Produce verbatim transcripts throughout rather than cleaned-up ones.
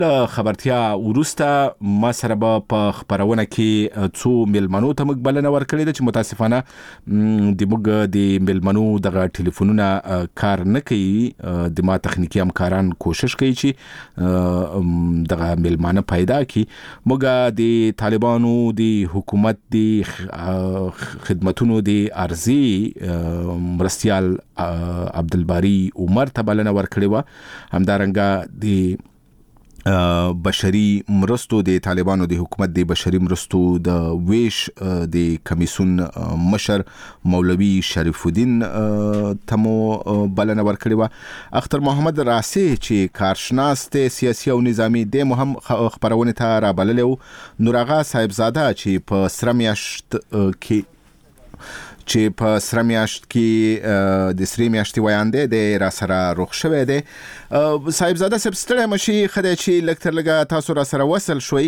د خبرتیا وروسته ما سره به په خبرونه کې څو ملمنو ته موږ بلنه ورکړې ده چې متاسفانه د موږ د ملمنو دغه ټلیفونونه کار نه کوي. د ما تخنیکی همکاران کوشش کوي چې دغه ملمانه پیدا کړي. موږ د طالبانو د حکومت د خدمتونو د ارزي مرستیال عبدالباری عمر ته بلنه ورکړې و. همدارنګه د بشري مرستو د طالبانو د حکومت د بشري مرستو د ویش د کمیسون مشر مولوی شریف الدین تمو بلنه ورکړې و. اختر محمد راسي چې کارشناس ته سیاسي او نظامی د مهم خبرونه ته را بللې. نورغه صاحبزاده چې په سرمیاشت کې چې په سره میاشت کې د سری میاشتې وایاندې د را سره روغ شوی دی. صاحبزاده صاحب ستړی مشي خدای چې لکتر لګه تاسو را سره وصل شوي.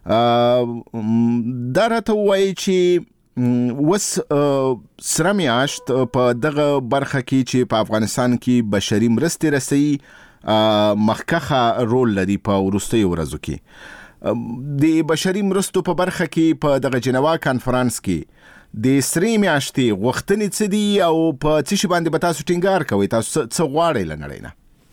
دا راته وایي چې وس سره میاشت په دغه برخه کې چې په افغانستان کې بشري مرستې رسي مخکخه رول لري په وروستیو ورځو کې. د بشري مرستو په برخه کې په دغه جنوا کانفرنس کې د سری میاشتې غوښتنې څه دي او په څه شي باندې به تاسو ټینګار کوئ؟ تاسو څه غواړئ له نړۍ نه؟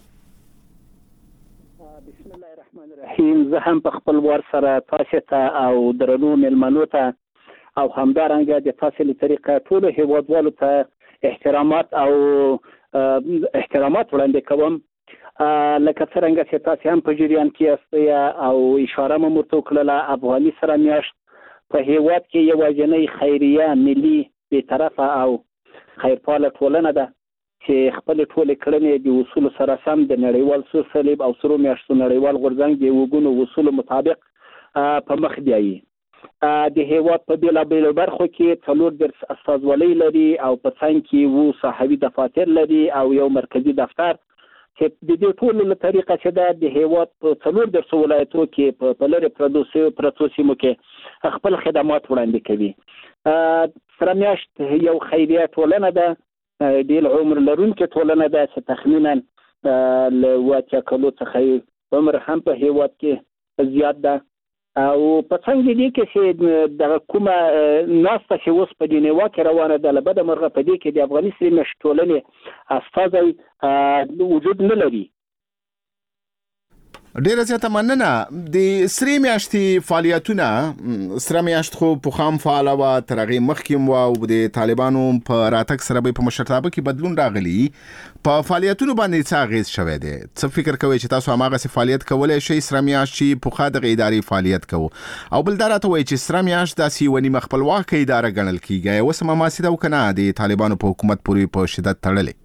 بسم الله الرحمن الرحیم. زه هم په خپل وار سره تاسو ته او درنو مېلمنو ته او همدارنګه د تاسو له طریقه ټولو هیوادوالو ته احترامات او احترامات وړاندې کوم. لکه څرنګه چې تاسو هم په جریان کې یاست او اشاره مو ورته وکړله، افغاني سره میاشت په هیواد کې یوازینۍ خیریه ملي بیطرفه او خیرپاله ټولنه ده چې خپل ټولې کړنې د اصولو سره سم د نړیوال سور صلیب او سرو میاشتو نړیوال غورځنګ د وګونو اصولو مطابق په مخ بیایي. د هیواد په بېلابېلو برخو کې څلور دېرش استازولۍ لري او په څنګ کې اووه صاحبي دفاتر لري او یو مرکزي دفتر چې د دې ټولو له طریقه چې دا د هیواد په څلور دېرشو ولایتو کې په لرې پرتو سیمو کې خپل خدمات وړاندې کوي. سره میاشت یو خیریه ټولنه ده، ډېر عمر لرونکې ټولنه ده چې تخمینا له اوه اتیا کلو څخه عمر هم په هیواد کې زیات ده. او په څنګ دې کې چې دغه کومه ناسته چې اوس په جنیوا کې روانه ده، له بده مرغه په دې کې د افغاني سرې میاشتې ټولنې استازی وجود نه لري. ډیره زیاته مننه. د سری میاشتې فعالیتونه، سره میاشت خو په خام فعاله وه، تر هغې مخکې وه او د طالبانو په راتګ سره به په مشرتابه کې بدلون راغلی. په فعالیتونو باندې څه اغیز شوی دی؟ څه فکر کوئ چې تاسو هماغسې فعالیت کولی شئ سره میاشت چې پخوا دغه ادارې فعالیت کوو؟ او بل دا راته وایي چې سره میاشت داسې یوه نیمه خپلواکه اداره ګڼل کېږي، اوس هم هماسې ده او که نه د طالبانو په حکومت پورې په شدت تړلې؟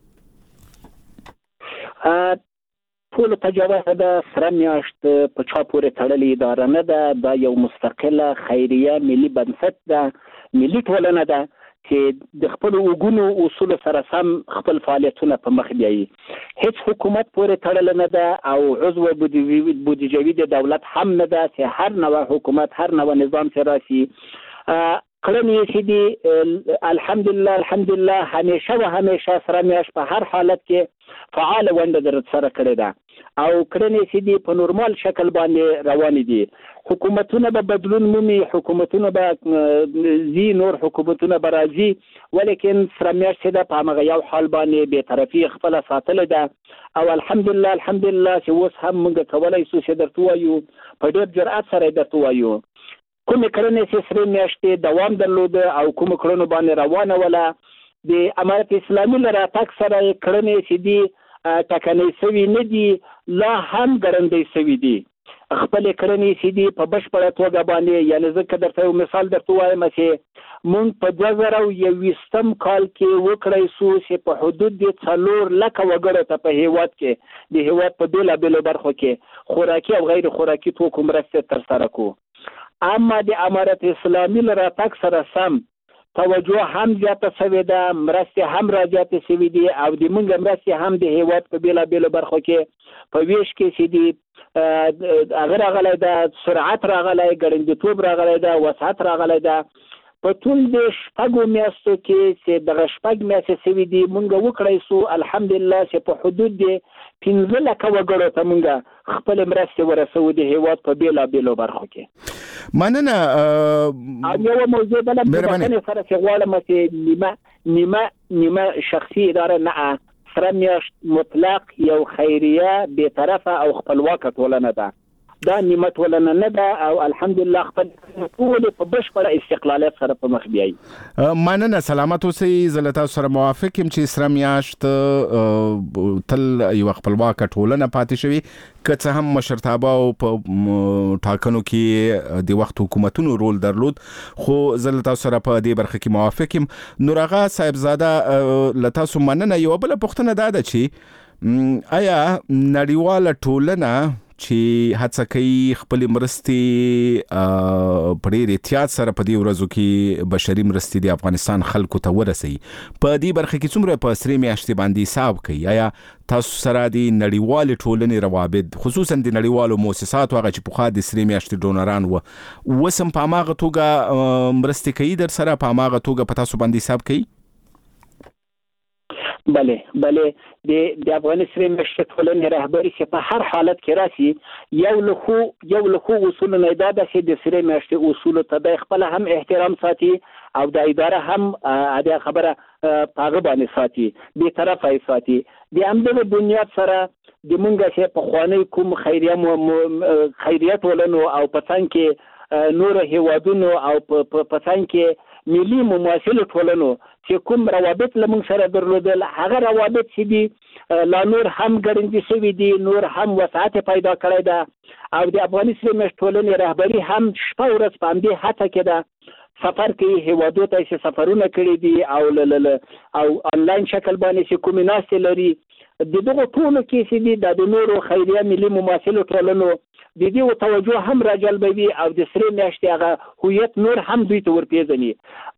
ټولو ته جواب ده، سره میاشت په چا پورې تړلې اداره نه ده. دا یو مستقله خیریه ملي بنسټ ده، ملي ټولنه ده چې د خپلو وګونو اصولو سره سم خپل فعالیتونه په مخ بیایي. هیڅ حکومت پورې تړله نه ده او عضو بودیجوي د دولت هم نه ده چې هر نوع حکومت، هر نوع نظام چې راشي کړنې چې دي الحمدلله الحمدلله همیشه و همیشه سره میاشت په هر حالت کې فعاله ونډه در سره کړې ده او کړنې چې دي په نورمال شکل باندې روانې دي. حکومتونه به بدلون مومي، حکومتونه به زی نور حکومتونه به راځي، ولیکن سره میاشت چې ده په همغه یو حال باندې بېطرفي خپله ساتلې ده او الحمدلله الحمدلله چې اوس هم موږ کولی شو چې درته ووایو په ډېر جرأت سره یې درته ووایو کومې کړنې چې سرې میاشتې دوام درلوده او کومو کړنو باندې روانه وله. د امارت اسلامي له راتګ سره یې کړنې چې دي ټکنۍ سوي نه دي، لا هم ګړندۍ سوي دي. خپلې کړنې چې دي په بشپړه توګه باندې، یعنې زه که درته یو مثال درته وایم چې موږ په دوه زره یوویشتم کال کې وکړی سو چې په حدود د څلور لکه وګړو ته په هیواد کې د هیواد په بېلابېلو برخو کې خوراکي او غیر خوراکي توکو مرستې ترسره کړو. اما د امارت اسلامي له راتګ سره سم توجه هم زیاته شوې ده، مرستې هم را زیاتې شوي دي او د موږ مرستې هم د هیواد په بېلابېلو برخو کې په ویش کې چې دي هغه راغلی ده، سرعت راغلی، ګړندیتوب راغلی ده، وسعت راغلی ده. په ټول د شپږو میاشتو کې چې دغه شپږ میاشتې سوي دي مونږ وکړی سو الحمدلله چې په حدود د پنځه لکه وګړو ته مونږ خپل مرستې ورسوو د هیواد په بېلابېلو برخو کې. مننه. او یوه موضوع بله بکنې سره چې غواړم چې نیمه نیمه نیمه شخصي اداره نه سره میاشت مطلق یو خیریه بېطرفه او خپلواکه ټولنه ده. دا نیمه ټولنه نه ده او الحمدلله خپل ټول په بشپړه استقلالیت سره په مخ بیایي. مننه. سلامت اوسئ. زه له تاسو سره موافق یم چې سره میاشت تل یو خپلواکه ټولنه پاتې شوي، که څه هم مشرتابه او په ټاکنو کې د وخت حکومتونو رول درلود، خو زه له تاسو سره په دې برخه کې موافق یم. نور آغا صاحبزاده له تاسو مننه. یو بله پوښتنه دا ده چې آیا نړیواله ټولنه چې هڅه کوي خپل مرستې په ډېر احتیاط سره په دې ورځو کې بشري مرستې د افغانستان خلکو ته ورسوي، په دې برخه کې څومره په سرې میاشتې باندې حساب کوي؟ آیا تاسو سره د نړیوالې ټولنې روابط خصوصا د نړیوالو مؤسساتو هغه چې پخوا د سرې میاشتې ډونران وو اوس هم په هماغه توګه مرستې کوي در سره، په هماغه توګه په تاسو باندې حساب کوي؟ بله بله د د افغان سرې میاشتې ټولنې رهبري چې په هر حالت کې راسي یو له خو یو له خو اصول نه دا ده چې د سرې میاشتې اصول ته د خپل هم احترام ساتي او د اداره هم د خبره پاغه باندې ساتي، به طرفه ساتي. د همدغه بنیاد سره د مونږه چې په خواني کوم خیریه خیریه ټولنو او په څنګ کې نور هیوادونو او په څنګ کې ملي مماثل ټولنو چې کوم روابط لمون سره درلودل، هغه روابط چې دي لا نور هم ګړندې شوي دي، نور هم وسعت پیدا کړی ده او د افغاني سرې میاشتې ټولنې رهبري هم شپه ورځ په همدې هڅه کې ده، سفر کوي هیوادو ته چې سفرونه کړي دي او او آنلاین شکل باندې چې کومې ناستې لري. د دغو ټولو کې چې دي د نورو خیریه ملي مماثلو ټولنو د دې توجه هم راجلبوي او د سرې میاشتې هغه هویت نور هم دوی ته ورپېژني.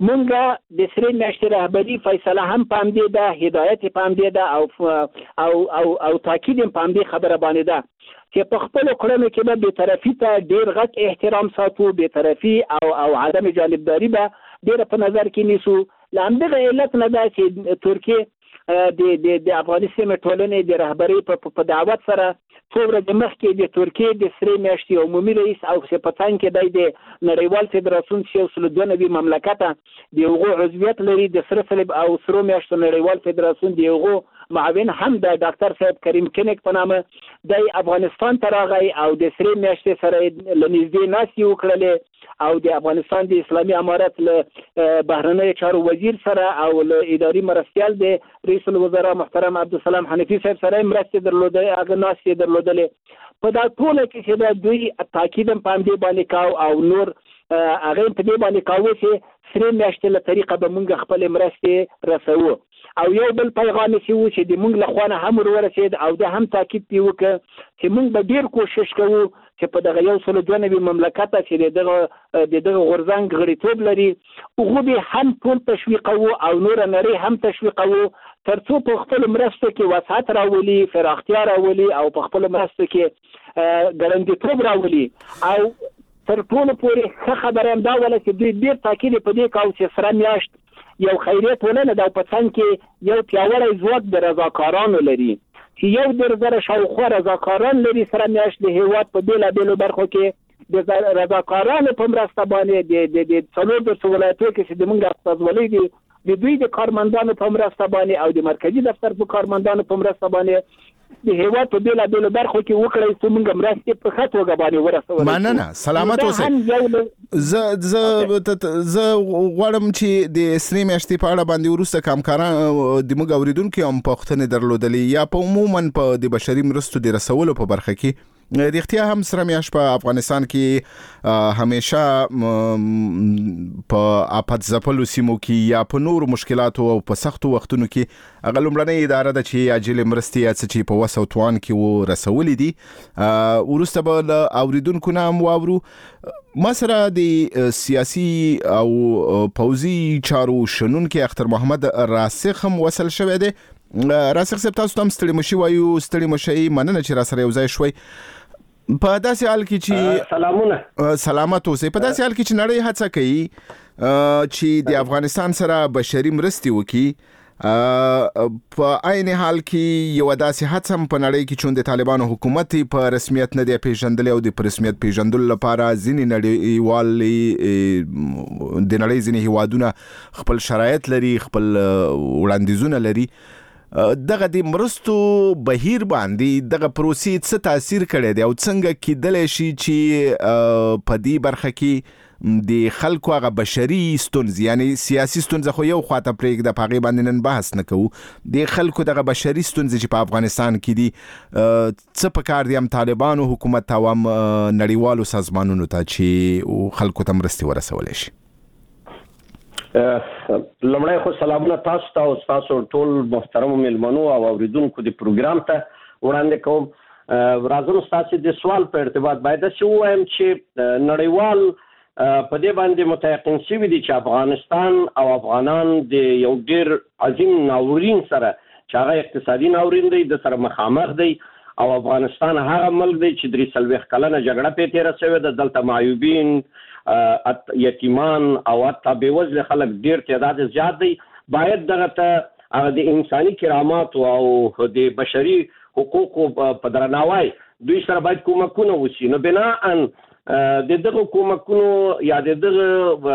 مونږ د سرې میاشتې رهبري فیصله هم په همدې ده، هدایت په همدې ده او او او او تاکید په همدې خبره باندې ده چې په خپلو کړنو کې به بېطرفي ته ډېر غټ احترام ساتو، بېطرفي او او عدم جانبداري به ډېره په نظر کې نیسو. له همدغه علت نه ده چې ترکیې د د د افغاني سیمې ټولنې د رهبري په دعوت سره څو ورځې مخکې د ترکیې د سرې میاشتې عمومي رئیس او په څنګ کې دی د نړیوال فدراسیون چې یو سل دوه نوي مملکته د هغو عضویت لري، د سره صلیب او سرو میاشتو نړیوال فدراسیون د هغو معاون هم د ډاکټر صاحب کریم کنیک په نامه د افغانستان ته راغی او د سرې میاشتې سره له نږدې ناستې وکړلې او د افغانستان د اسلامي امارت له بهرنیو چارو وزیر سره او له اداري مرستیال د رئیس الوزرا محترم عبدالسلام حنفي صاحب سره مرستې درلودلې، هغه ناستې درلودلې. په دا ټوله کې چې د دوی تاکید په همدې باندې کاو او نور هغه په دې باندې کاوه چې سرې میاشتې له طریقه به مونږ خپل مرستې رسوو. او یو بل پیغام چې و چې د مونږ له خوا نه هم ورسېد او د هم تاکید پې وکړه چې مونږ به ډېر کوشش کوو چې په دغه یو سل دوه نوي مملکته چې د دغه د دغه غورځنګ غړیتوب لري هغو به هم ټول تشویقوو او نوره نړۍ هم تشویقوو تر څو په خپلو مرستو کې وسعت راولي، فراختیا راولي او په خپلو مرستو کې ګړندیتوب راولي. او تر ټولو پورې ښه خبره همدا وله چې دوی ډېر تاکید یې په دې کاوه چې سره میاشت یو خیریه ټولنه ده او په څنګ کې یو پیاوړی ځواک د رضاکارانو لري چې یو در زره شاوخوا رضاکاران لري. سره میاشت د هیواد په بېلابېلو برخو کې د رضاکارانو په مرسته باندې د د څلور دېرشو ولایتونو کې چې زموږ استازولۍ دي د دوی د کارمندانو په مرسته باندې او د مرکزي دفتر په کارمندانو په مرسته باندې د هیواد په بېلابېلو برخو کې وکړئ چې موږ مرستې په ښه توګه باندې ورسولی. مننه. سلامت اوسئ. زه زه زه غواړم چې د سرې میاشتې په اړه باندې وروسته کامکاران د موږ اورېدونکي هم پوښتنې درلودلې یا په عموما په د بشري مرستو د رسولو په برخه کې رښتیا هم سره میاشت په افغانستان کې همیشه په آفت ځپلو سیمو کې یا په نورو مشکلاتو او په سختو وختونو کې هغه لومړنۍ اداره ده چې عاجل مرستې یا څه چې په وس او توان کې و رسولې دي. وروسته به له اوریدونکو نه هم واورو. ما سره د سیاسي او پوځي چارو شنونکي اختر محمد راسخ هم وصل شوی دی. راسخ صاحب تاسو ته هم ستړي مشي وایو. ستړي مشي مننه چې را سره یو ځای شوي. په داسې حال کې چې سلامونه سلامت اوسئ په داسې حال کې چې نړۍ هڅه کوي چې د افغانستان سره بشري مرستې وکړي په عین حال کې یو داسې هڅه هم په نړۍ کې چې د طالبانو حکومت په رسمیت نه دی پیژندل او د رسمیت پیژندلو لپاره ځینې نړیوال د نړۍ ځینې هیوادونه خپل شرایط لري خپل وړاندیزونه لري دغه د مرستو بهیر باندې دغه پروسې څه تاثیر کړی دی او څنګه کېدلی شي چې په دې برخه کې د خلکو هغه بشري ستونزې یعنی سیاسي ستونزه خو یو خواته پرېږده په هغې باندې نن بحث نه کوو د خلکو دغه بشري ستونزې چې په افغانستان کې دي څه پکار دي هم طالبانو حکومت ته او هم نړیوالو سازمانونو ته چې خلکو ته مرستې ورسولی شي لمړی خو سلامونه تاسو ته او تاسو ټول محترم مېلمنو او اوریدونکو د پروګرام ته وړاندې کوم راځم تاسو د سوال په ارتباط باید څه وایم چې نړیوال په دې باندې متيقن شوي دي چې افغانستان او افغانان د یو ډېر عظیم ناورین سره چې هغه اقتصادي ناورین دی د سره مخامخ دی او افغانستان هغه ملک دی چې درې څلوېښت کلنه جګړه پې تېره شوې ده دلته معیوبین یتیمان او حتی بېوزله خلک ډېر تعداد زیات دی باید دغه ته د انساني کراماتو او د بشري حقوقو په درناوی دوی سره باید کومکونه وشي نو بناءً د دغه کومکونو یا د دغه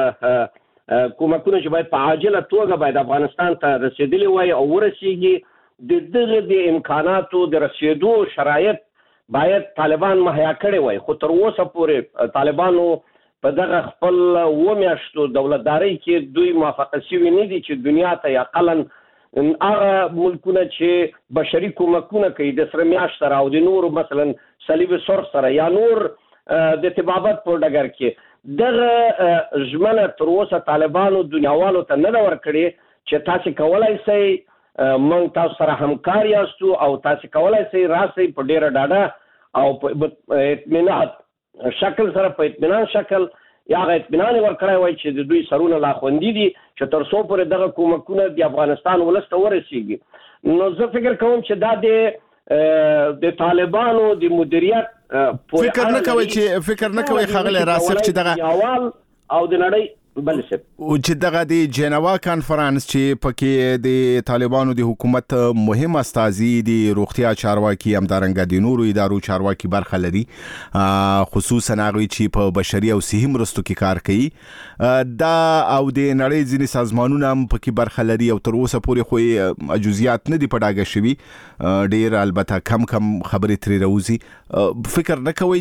کومکونه چې باید په عاجله توګه باید افغانستان ته رسېدلي وای او ورسېږي د دغه د امکاناتو د رسېدو شرایط باید طالبان مهیا کړی وای خو تر اوسه پورې طالبانو په دغه خپل اوه میاشتو دولتدارۍ کې دوی موافقه شوي نه دي چې دنیا ته اقلا هغه ملکونه چې بشري کومکونه کوي د سره میاشت سره او د نورو مثلا صلیب سرخ سره یا نور د طبابت په ډګر کې دغه ژمنه تر اوسه طالبانو دنیاوالو ته نه ده ورکړې چې تاسو کولی شئ موږ تاسو سره همکار یاستو او تاسو کولی شئ راسئ په ډېره ډاډه او په اطمینان شکل سره په اطمینان شکل یا هغه اطمینان ورکړی وای چې د دوی سرونه لا خوندي دي چې تر څو پورې دغه کومکونه د افغانستان ولس ته ورسېږي نو زه فکر کوم چې دا د د طالبانو د مدیریت فکر نه کوي چې فکر نه کوي ښاغلی راسخ چې دغه او د نړۍ بل څه چې دغه د جنوا کانفرنس چې پکې د طالبانو د حکومت مهم استازي د روغتیا چارواکي همدارنګه د نورو ادارو چارواکي برخه لري خصوصا هغه چې په بشري او صحي مرستو کې کار کوي دا او د نړۍ ځینې سازمانونه هم پکې برخه لري او تر اوسه پورې خو جزئیات نه دي په ډاګه شوي ډېر البته کم کم خبرې ترې راوځي فکر نه کوي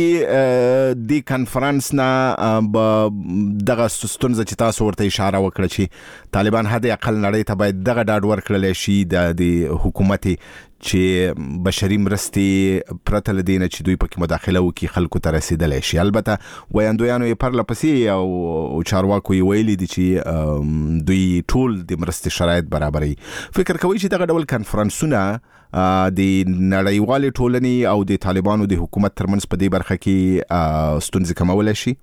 چې د کانفرنس نه دغه ستونزه چې تاسو ورته اشاره وکړه چې طالبان حد اقل نړۍ ته باید دغه ډاډ ورکړلی شي د حکومت چې بشري مرستې پرته له دې نه چې دوی پکې مداخله وکړي خلکو ته رسېدلی شي البته ویاندویانو یې پرله پسې او چارواکو یې ویلي دي چې دوی ټول د مرستې شرایط برابروي فکر کوي چې دغه ډول کنفرانسونه د نړیوالې ټولنې او د طالبانو د حکومت ترمنځ په دې برخه کې ستونزې کمولی شي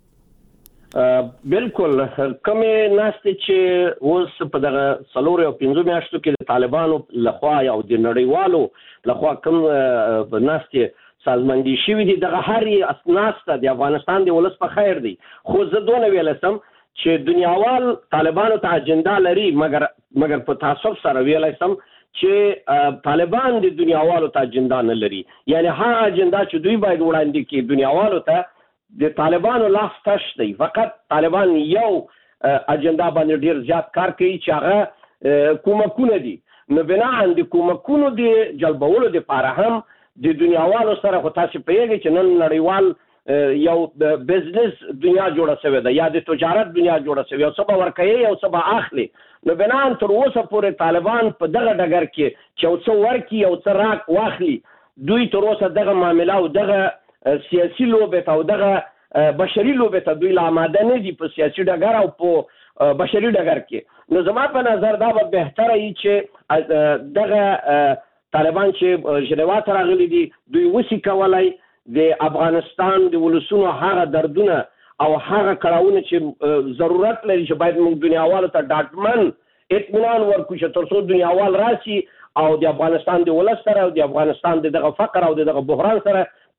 بالکل کومې ناستې چې اوس په دغه څلور او پنځو میاشتو کې د طالبانو لخوا او د نړیوالو لخوا کوم ناستې سازماندهي شوي دي دغه هرې ناسته د افغانستان د ولس په خیر دی خو زه دونه ویلی سم چې دنیاوال طالبانو ته اجنډا لري مګر مګر په تعصب سره ویلی سم چې طالبان د دنیاوالو ته اجنډا نه لري یعنی هغه اجنډا چې دوی باید وړاندې کړي دنیاوالو ته د طالبانو لاس تش دی فقط طالبان یو اجنډا باندې ډیر زیات کار کوي چې هغه کومکونه دي نو بناءً د کومکونو د جلبولو دپاره هم د دنیاوالو سره خو تاسې پوهېږئ چې نن نړیوال یو بزنس دنیا جوړه شوې ده یا د تجارت دنیا جوړه شوې یو څه به ورکوي یو څه به اخلي نو بناً تر اوسه پورې طالبان په دغه ډګر کې چې یو څه ورکړي یو څه راک واخلي دوی تر اوسه دغه معامله او دغه سیاسي لوبې ته او دغه بشري لوبې ته دوی لا آماده نه دي په سیاسي ډګر او په بشري ډګر کې نو زما په نظر دا به بهتره وي چې دغه طالبان چې ژنیوا ته راغلي دي دوی وسي کولی د افغانستان د ولسونو هغه دردونه او هغه کړاوونه چې ضرورت لري چې باید موږ دنیاوالو ته ډاډمن اطمینان ورکړو چې تر څو دنیاوال راشي او د افغانستان د ولس سره او د افغانستان د دغه فقر او د دغه بحران سره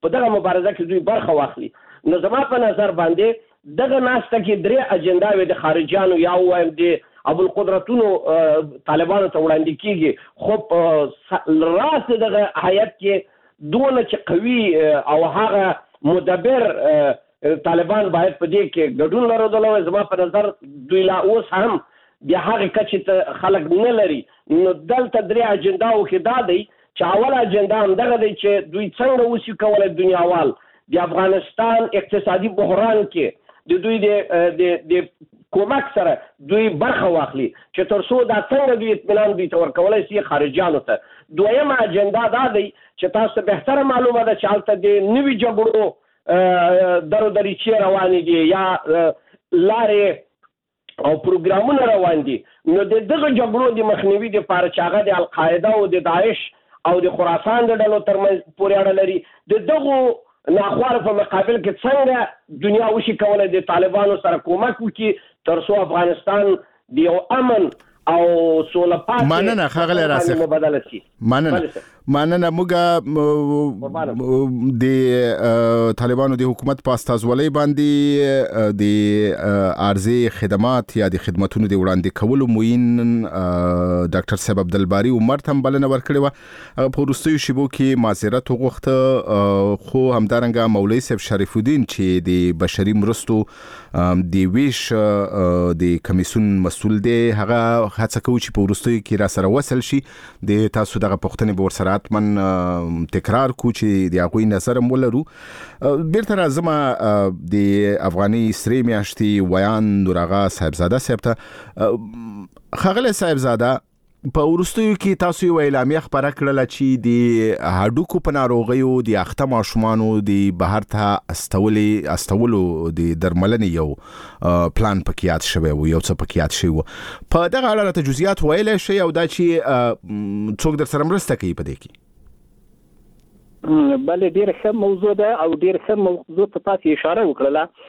په دغه مبارزه کې دوی برخه واخلي. نو زما په نظر باندې دغه ناسته کې درې اجنډاوې د خارجيانو یا وایم د ابوالقدرتونو طالبانو ته وړاندې کیږي، خو راس دغه هیئت کې دونه چې قوي او هغه مدبر طالبان باید په دې کې ګډون لرلو. زما په نظر دوی لا اوس هم بیا هغه کچې ته خلک نه لري. نو دلته درې اجنډاو کې دا دی چې اول اجنډا هم دغه دی چې دوی څنګه وشي کولی دنیاوال د افغانستان اقتصادي بحران کې د دوی د کومک سره دوی برخه واخلي چې تر څو دا څنګه دوی اطمینان دوی ته ورکولی شي خارجیانو ته. دویمه اجنډا دا دی چې تاسو ته بهتره معلومه ده چې هلته د نوي جګړو درو دریچې روانې دي یا لارې او پروګرامونه روان دي. نو د دغه جګړو د مخنیوي دپاره چې هغه د القاعده او د داعش او د خراسان د ډلو ترمنځ پورې اړه لري، د دغو ناخوار په مقابل کې څنګه دنیا وشي کولی د طالبانو سره کومک وکړي تر څو افغانستان د یو امن او سوله پاتې مننه ښاغلی راسخ، مبادله شي. مننه مننه. موږ د طالبانو د حکومت په استازولۍ باندې د عارضي خدمات یا د خدماتونو د وړاندې کولو موین ډاکټر صاحب عبدالباري عمر ته هم بلنه ورکړې وه. په وروستیو شیبو کې معذرت وغوښته، خو همدارنګه مولوي صاحب شریف الدین چې د بشري مرستو د ویش د کمیسیون مسؤل دی هغه هڅه کوي چې په وروستیو کې را سره وصل شي. د تاسو دغه پوښتنې به ورسره حتمن تکرار کو چې د هغوی نظر هم ولرو. بیرته راځم د افغاني سرې میاشتې ویان نوراغا صاحبزاده صاحب ته. ښاغلی صاحبزاده، په وروستیو کې تاسو یو اعلامیه خپره کړله چې د هډوکو په ناروغیو د اخته ماشومانو د بهر ته استولې استولو د درملنې یو پلان پکې یاد شوی و، یو څه پکې یاد شوی و. په دغه اړه راته جزئیات ویلی شئ او دا چې څوک در سره مرسته کوي په دې کې؟ بله، ډېره ښه موضوع ده او ډېره ښه موضوع ته تاسو اشاره وکړله.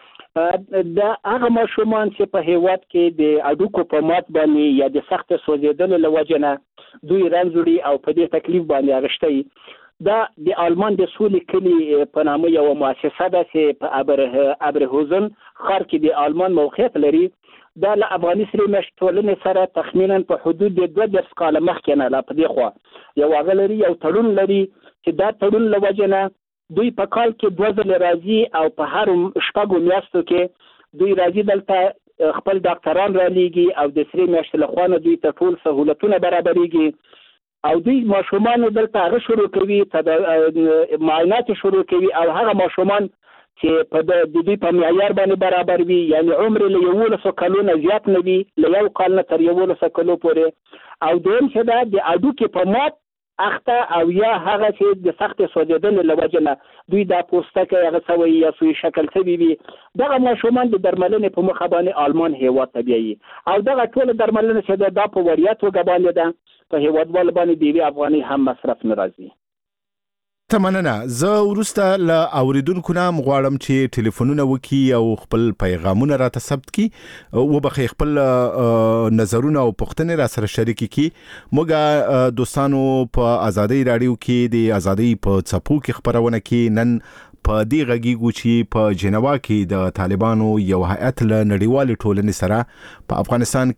د هغه ماشومان چې په هیواد کې د هډوکو په مات باندې یا د سخت سوځېدلو له وجې نه دوی رنځ وړي او په دې تکلیف باندې اغشتی، دا د آلمان د سولې کلي په نامه یوه مؤسسه ده چې په ابرهوزن ښار کې د آلمان موقعیت لري. دا له افغاني سرې میاشتې ټولنې سره تخمینا په حدود د دوه دېرش کاله مخکې نه لا په دې خوا یو هغه لري یو تړون لري چې دا تړون له وجې نه دوی په کال کې دوه ځله راځي او په هر شپږو میاشتو کې دوی راځي دلته خپل ډاکټران رالیږي او د سرې میاشتې له خوا نه دوی ته ټول سهولتونه برابریږي او دوی ماشومان دلته هغه شروع کوي معاینات شروع کوي او هغه ماشومان چې په د دوی په معیار باندې برابر وي، یعنی عمر له یولسو کلو نه زیات نه وي، له یو کال نه تر یولسو کلو پورې. او دویم چې دا د هډوکي په مات اخته او یا هغه چې د سخت سوځېدنې له وجې نه دوی دا پوستکی هغه سوی یا سوی شکل سوي وي، دغه ماشومان د درملنې په مخه باندې آلمان هیواد ته بیایي او دغه ټوله درملنه چې ده دا په وړیا توګه باندې ده، په هیوادوالو باندې د یوې افغانۍ هم مصرف نه راځي. ته مننه. زه وروسته له اوریدونکو نه غواړم چې ټلیفونونه وکړي او خپل پیغامونه راته ثبت کړي، وبخښئ خپل نظرونه او پوښتنې را سره شریکې کړي. موږ دوستانو په ازادۍ راډیو کې د ازادۍ په څپو کې خپرونه کې نن په دې غږیږو چې په جنوا کې د طالبانو یو هیئت له نړیوالې ټولنې سره په افغانستان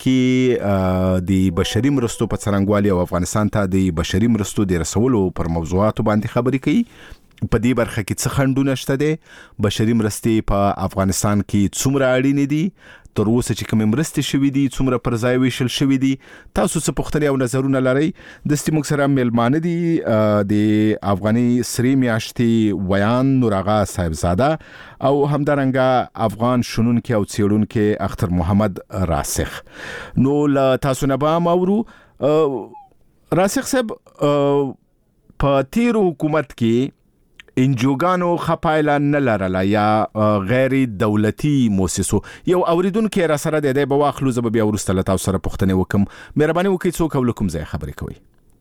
کې د بشري مرستو په څرنګوالي او افغانستان ته د بشري مرستو د رسولو پر موضوعاتو باندې خبرې کوي. په دې برخه کې څه خنډونه شته دي، بشري مرستې په افغانستان کې څومره اړینې دي، تر اوسه چې کومې مرستې شوي دي څومره پر ځای ویشل شوي دي. تاسو څه پوښتنې او نظرونه لرئ؟ دستي موږ سره میلمانه دي د افغاني سرې میاشتې ویان نوراغا صاحبزاده او همدارنګه افغان شنونکي او څیړونکي اختر محمد راسخ. نو له تاسو نه به هم اورو. راسخ صاحب، په تیرو حکومت کې انجوګانو خپایله نه لرله یا غیر دولتي موسسو. یو اوریدونکي را سره دی به واخلو، زه به بیا وروسته له تاسو سره پوښتنې وکړم. مهرباني وکړئ څوک او له کوم ځایه خبرې کوئ؟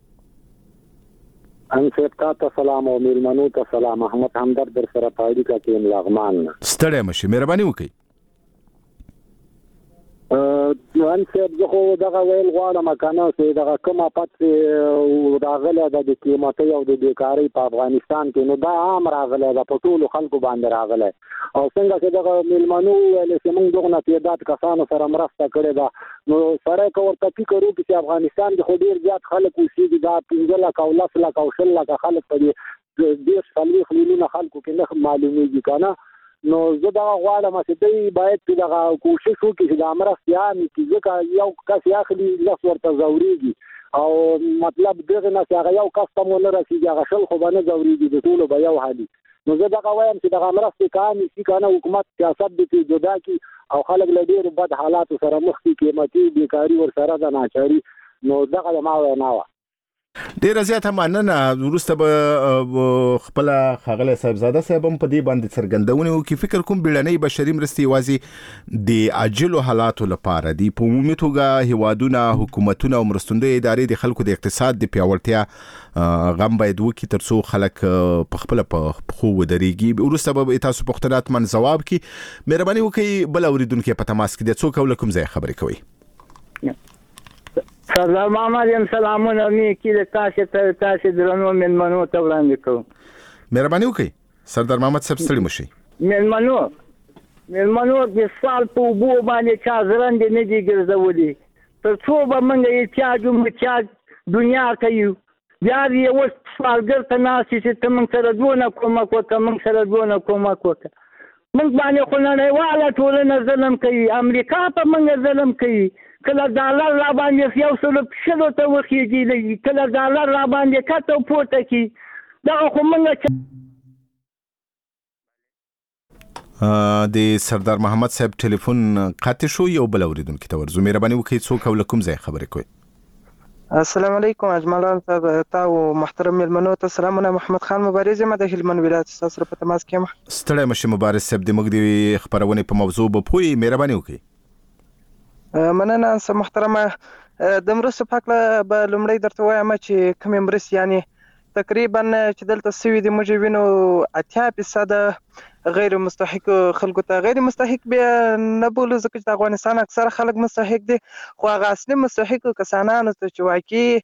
انصیب ته سلام او میلمنو ته سلام. احمد همدرد در سره په اړیکه کې یم لغمان. ستړی مشئ، مهرباني وکړئ. ځوان صاحب زه خو دغه ویل غواړم کنه چې دغه کومه پات راغله د قیمتي او د بیکارۍ په افغانستان کې نو دا عام راغله د په ټولو خلکو باندې راغله او څنګه چې دغه میلمنو ویل چې موږ دغه تعداد کسانو سره مرسته کړې ده نو سره کو ورته فکر وکړي چې افغانستان کې خو ډیر زیات خلک اوسېږي دا پنځه لک او لس لک او شل لک خلک په دې ډیر څلوېښت میلیونه خلکو کې نه معلومیږي کنه نو زه دا غواړم چې دوی باید چې دغه کوشش وکړي چې د مرستې عامې کړي ځکه یو کس اخلي لس ورته ځورېږي او مطلب دغه نه چې هغه یو کس ته مو نه رسېږي هغه شل خو به نه ځورېږي د ټولو به یو حالي نو زه دغه وایم چې دغه مرستې که عامې شي که نه حکومت سیاست دې پرې جدا کړي او خلک له ډېرو بد حالاتو سره مخ کړي قیمتي بیکاري ورسره ده ناچاري نو دغه زما وینا وه ډیره زیاته مننه وروسته به خپل ښاغلی صاحبزاده صاحب هم په دې باندې څرګندونې وکړي فکر کوم بیړنۍ بشري مرستې یوازې د عاجلو حالاتو لپاره دي په عمومي توګه هیوادونه حکومتونه او مرستندویه ادارې د خلکو د اقتصاد د پیاوړتیا غم باید وکړي تر څو خلک په خپله په پښو ودرېږي وروسته به تاسو پوښتنات من ځواب کړي مهرباني وکړئ بل اورېدونکی په تماس کې دی څوک او له کوم ځایه خبرې کوئ سردار محمد یم سلامونه نیکي د تاسې ته تاسې درنو مېلمنو ته وړاندې کوم مهرباني وکړئ سردار محمد صاحب ستړي مه شئ مېلمنو مېلمنو د سال په اوبو باندې چا زرندې نه دي ګرځولي تر څو به موږ احتیاج ومحتیاج دنیا کوي بیا دې یو سوالګر ته ناست چې ته موږ سره دونه کومک وکړه موږ سره دونه کومک وکړه موږ باندې خو نړیواله ټولنه ظلم کوي امریکا په موږ ظلم کوي کله ډالر را باندې یو سلو شلو ته وخېږي کله ډالر را باندې کته پورته کړي دغه خو موږ د سردار محمد صاحب ټلیفون قطع شو یو بل اورېدونکي ته ورځو مهرباني وکړئ څوک او له کوم ځای خبرې کوئ السلام علیکم اجمالان صاحب تا او محترم مېلمنو ته سلامونه محمد خان مبارز یم د هلمند ولایت تاسو سره په تماس کې یم ستړی مشه مبارز صاحب د موږ د خبرونې په موضوع به پوهی مهرباني وکړئ مننه سم محترمه د مرستو په اړه به لومړی درته وایم چې کومې مرستې یعنې تقریبا چې دلته سوي دي موږ وینو اتیا فیصده غیر مستحق خلکو ته غیر مستحق بیا نه بولو ځکه چې د افغانستان اکثره خلک مستحق دي خو هغه اصلي مستحقو کسانانو ته چې واقعي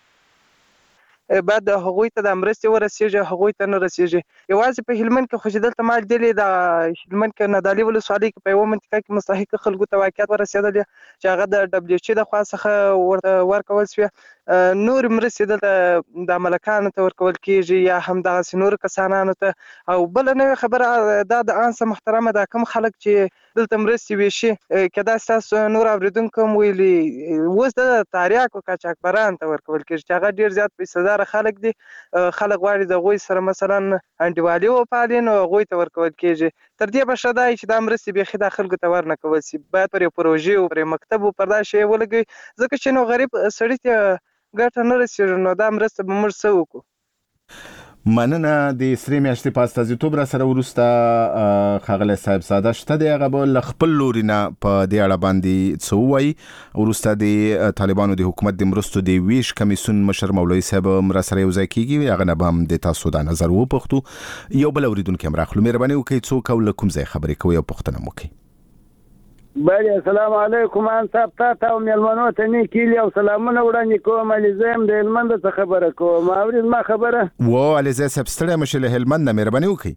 بعد هغوی ته د مرستې ورسېږي هغوی ته نه رسېږي یوازې په هلمند کې خو چې دلته ما لیدلې د هلمند کې نادعلي ولسوالۍ کې په یوه منطقه کې مستحق خلکو ته واقعیت ورسېدلې چې هغه د ډبلیو ایچ د خوا څخه ورته ورکول شوې نور مرستې دلته د ملکانو ته ورکول کېږي یا هم دغسې نورو کسانانو ته او بله نوې خبره دا د انسه محترمه دا کوم خلک چې دلته مرستې ویشي که داسې تاسو نور اورېدونکو هم ویلي اوس د تاریاکو قاچاقبرانو ته ورکول کېږي چې هغه ډېر زیات پیسهدار خلک دي خلک غواړي د هغوی سره مثلا انډیوالي وپالي نو هغوی ته ورکول کېږي تر دې به ښه دا چې دا مرستې بیخي دا خلکو ته ورنه کول شي باید پر یو پروژې او پر مکتب او پر دا شی ولګوي ځکه چې نو غریب سړي ته ګټه نه رسېږي نو دا مرسته به موږ څه وکړو مننه د سرې میاشتې په استازیتوب را سره وروسته ښاغلی صاحبزاده شته دی هغه به له خپل لوري نه په دې اړه باندې څه ووایي وروسته د طالبانو د حکومت د مرستو د ویش کمیسیون مشر مولوي صاحب هم را سره یو ځای کېږي هغه نه به هم د تاسو دا نظر وپوښتو یو بل اورېدونکی هم راخلو مهرباني وکړئ څوک او له کوم ځای خبرې کوئ او پوښتنه مو کوئ بله السلام علیکم ان صاحب تا ته او مېلمنو ته نیکي او سلامونه وړاندې کوم علیزی یم د هلمند څخه خبره کوم اورېد ما خبره و علیزی صاحب ستړی مه شې له هلمند نه مهرباني وکړئ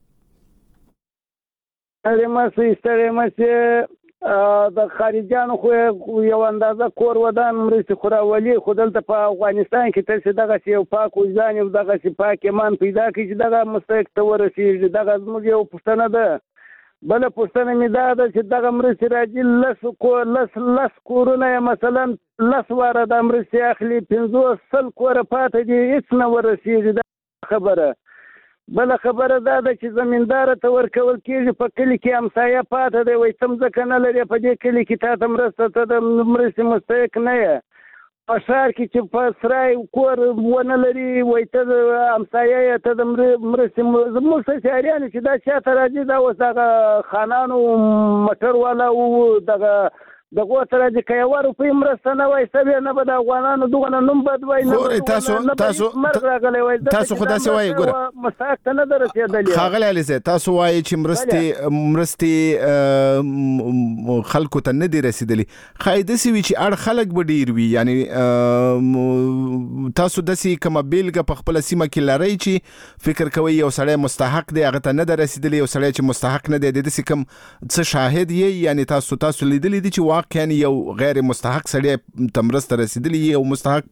ستړی مه شئ ستړی مه شئ د خارجیانو خو یو اندازه کور ودان مرستې خو راولي خو دلته په افغانستان کې تاسې دغسې یو پاک وجدان یو دغسې پاک ایمان پیدا کړي چې دغه مستحق ته ورسېږي دغه زموږ یو پوښتنه ده بله پوښتنه مې دا ده چې دغه مرستې راځي لس کور لس لس کورونه یې مثلا لس واره دا مرستې اخلي پنځوس سل کوره پاته دي هېڅ نه ورسېږي دا خبره بله خبره دا ده چې زمینداره ته ورکول کېږي په کلي کې همسایه پاته دی وایي ته مځکه نه لرې په دې کلي کې تا ته مرسته ته د مرستې مستحق نه یې په ښار کې چې په سرای کور ونه لري وایي ته د همسایه یې ته د مرستې زموږ سسیاریانو چې دا چاته راځي دا اوس دغه خانانو موټر والا و دغه دغه سره د کیوا روپی مرسته نه وای سبه نه به د افغانانو دغه نوم بد وای نه تاسو تاسو تاسو خدای سي وای ګور مساق نه درسېدلی خاغلی علي زه تاسو وای چې مرستي مرستي خلکو ته نه دي رسیدلی خایده سي وی چې اړ خلک به ډیر وي یعنی تاسو د سي کوم بیلګه په خپل سیمه کې لري چې فکر کوي یو سړی مستحق دی هغه ته نه درسیدلی یو سړی چې مستحق نه دی د سي کوم څه شاهد یې یعنی تاسو تاسو لیدلی دي چې واقعا یو غیر مستحق سړی تمرسته رسیدلی یو مستحق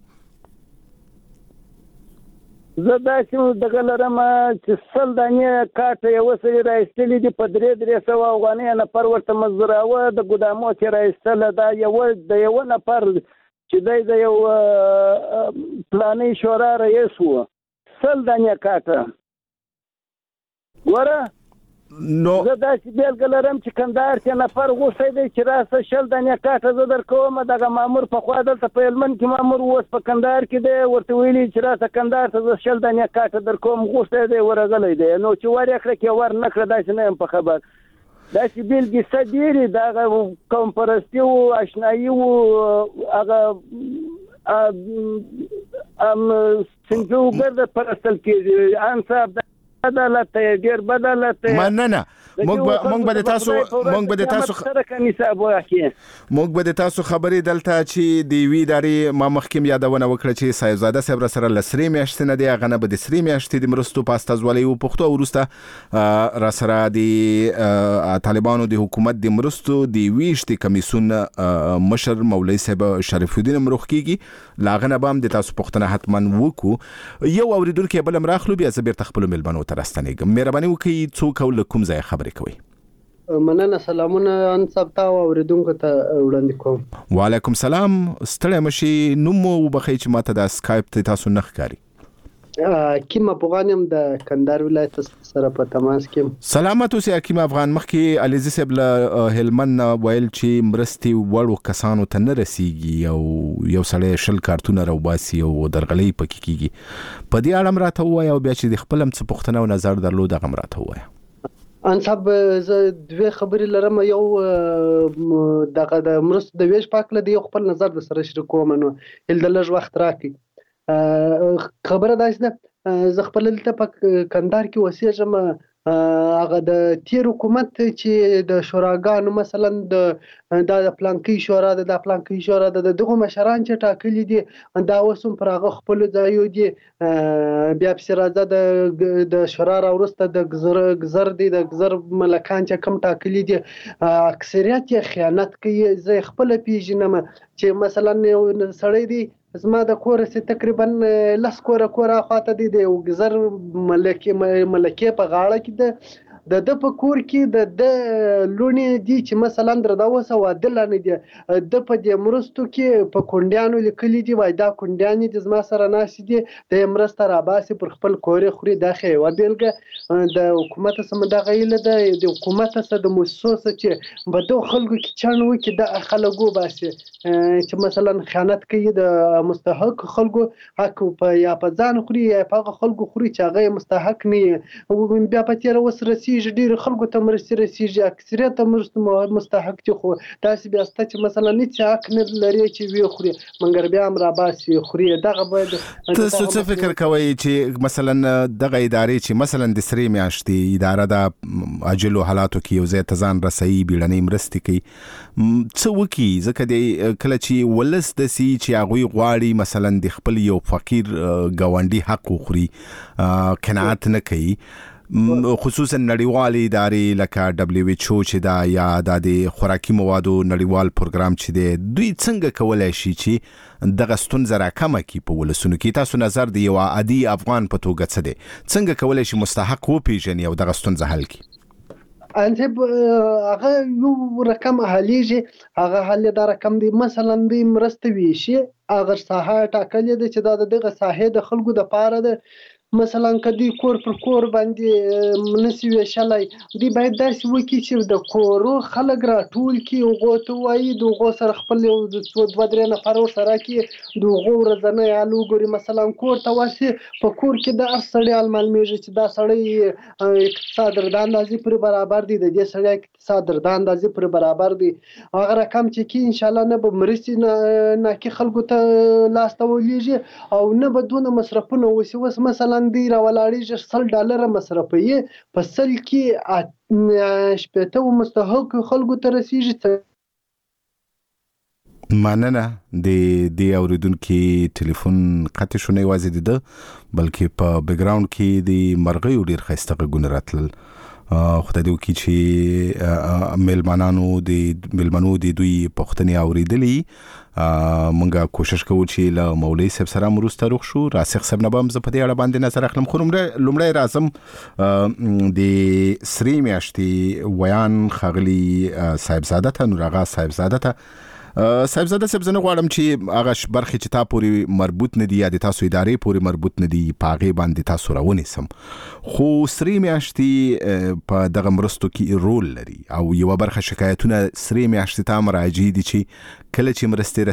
پاتې زه داسې دغه لرم چې سل دانې کاټه یو سړي راایستلي دي په درې درې سوه افغانۍ نفر ورته مزدوراوه د ګدامو چې راایستله دا یو د یوه نفر چې دی د یو پلاني شورا رئیس و سل دانې کاټه ګوره نو زه داسې بیلګه لرم چې کندهار کې نفر غوښتی دی چې راسه شل دانې کاټه زه درکوم دغه مامور پخوا دلته په هلمند کې مامور اوس په کندهار کې دی ورته ویلي چې راسه کندهار ته زه شل دانې کاټه درکوم غوښتی دی ورغلی دی نو چې ور یې کړه کې ور نه کړه داسې نه یم په خبر داسې بیلګې څه ډېرې د هغه قوم پرستي و اشنایي و هغه سنجوګر د پرستل کېږي انصاف بدلت ډیر بدلت مننه موږ موږ به تاسو موږ به تاسو موږ به تاسو خبرې دلته چې دی وی داري ما مخکیم یادونه وکړه چې صاحبزاده صاحب سره لسری میاشتې نه دی غنه به د سری میاشتې د مرستو پاستازولې او پښتو ورسته را سره د طالبانو د حکومت د مرستو د ویشت کمیسون مشر مولوی صاحب شریف الدین مروخکیږي لاغنه بام د تاسو پښتنه حتما وکړو یو اوریدونکو بل مراخلو بیا زبر تخپل ملبنو ترستنیګم مهرباني وکړئ څوک ول کوم ځای خبرې کوي مننه سلامونه انصاف تا اوریدونکو ته وړاندې کوم وعلیکم سلام ستړی مشي نوم وبخې چې ماته د اسکایپ ته تاسو نه ښکاری کیم افغانم د کندهار ولایت سره په تماس کې سلامت اوسې کیم افغان مخکې علیزی صاحب له هلمند ویل چې مرستي وړو کسانو ته نه رسیږي او یو سړی شل کارتونه راوباسي او درغلي پکې کیږي په دې اړه راته وایي او بیا چې د خپل څه پوښتنه او نظر درلود هغه راته وایي انصاب زه دوه خبرې لرم یو دغه د مرستو د ویش پاک له دی خپل نظر د سره شریکوم نو هل د لږ وخت راکې خبره داسې ده زه خپل دلته په کندهار کې اوسېږم هغه د تیر حکومت چې د شوراګانو مثلا د د پلانکی شورا د پلانکی شورا د دغه مشران چې ټاکلي دي دا اوسم پر هغه خپل ځایو دي بیا په راځه د د شورا راورسته د گزر گزر دي د گزر ملکان چې کم ټاکلي دي اکثریت خیانت کوي زه خپل پیژنم چې مثلا سړی دی زما د کور سي تقریبا لس کور کور خاطه دي د گزر ملکه ملکه په غاړه کې ده د د په کور کې د د لونی دي چې مثلا دردا وسه وادل نه دي د په د مرستو کې په کونډیانو لیکلي دي وای دا کونډیان دي زما سره ناشې دي د مرسته را باسي پر خپل کور خوري داخه و بیلګه د حکومت سم د غیله د حکومت سره د مؤسسه چې په دوه خلکو کې چانو کې د خلکو باسي چې مثلا خیانت کوي د مستحق خلکو حق په یا په ځان خوري یا په خلکو خوري چې هغه مستحق نه او بیا په تیر وسره ډیر خلکو ته مرستې رسیږي اکثریت مرستو مستحق دي خو تاسو بیا ست چې مثلا نه چې حق نه لري چې وی خوري منګر بیا امر باسي خوري دغه باید تاسو څه فکر کوئ چې مثلا دغه ادارې چې مثلا د سری میاشتې اداره د اجلو حالاتو کې یو ځای تزان رسي بیړنۍ مرستې کوي څه وکي ځکه د کله چې ولس د سي چې هغه غواړي مثلا د خپل یو فقیر گاونډي حق خوري قناعت نه کوي خصوصا نړیوالې ادارې لکه دبليو ایچ او چې دا یا د خوراکي موادو نړیوال پروګرام چې دی دوی څنګه کولای شي چې دغه ستونزه راکمه کړي په ولسونو کې تاسو نظر دی یو عادي افغان په توګه څه دی څنګه کولای شي مستحق وپیژني او دغه ستونزه حل کړي انته هغه یو رقم حلیږي هغه حل دا رقم دی مثلا دی مرسته ویشي هغه ساحه ټاکلې ده چې دا دغه ساحه د خلکو د پاره ده مثلا که دوی کور پر کور باندې نسی ویشلای دوی باید داسې وکړي چې د کورو خلک راټول کړي هغو ته ووایي د هغو سره خپل یو څو دوه درې نفر ورسره کړي د هغو ورځنی حال وګوري مثلا کور ته ورسي په کور کې د هر سړي حال معلومیږي چې دا سړی اقتصاد د اندازې پورې برابر دی د دې سړي اقتصاد د اندازې پورې برابر دی هغه رقم چې کې انشاءالله نه به مرستې ناکي خلکو ته لاس ته ولېږي او نه به دونه مصرفونه وشي اوس مثلا دی راولاړېږي سل ډالره مصرفوي په سل کې شپېته مستحق خلکو ته رسېږي. مننه د دې اوریدونکو ټلیفون قطع شو نه یوازې د ده بلکې په بیک ګراوند کې د مرغیو ډیر ښایسته غږونه راتلل. خدای دې وکړي چې میلمانانو د میلمنو د دوی پوښتنې اورېدلې. مونږه کوشش کوو چې له مولوي صاحب سره وروسته روغ شو. راسخ صاحب نه به هم زه په دې اړه باندې نظر اخلم خو لومړی راځم د سرې میاشتې ویان ښاغلي صاحبزاده ته نور آغا صاحبزاده ته. صاحبزاده صاحب زه نه غواړم چې هغه برخې چې تا پورې مربوط نه دي یا د تاسو ادارې پورې مربوط نه دي په هغې باندې تاسو راونیسم خو سرې میاشتې په دغه مرستو کې رول لري او یوه برخه شکایتونه سرې میاشتې ته مراجعې دي چې کله چې مرستې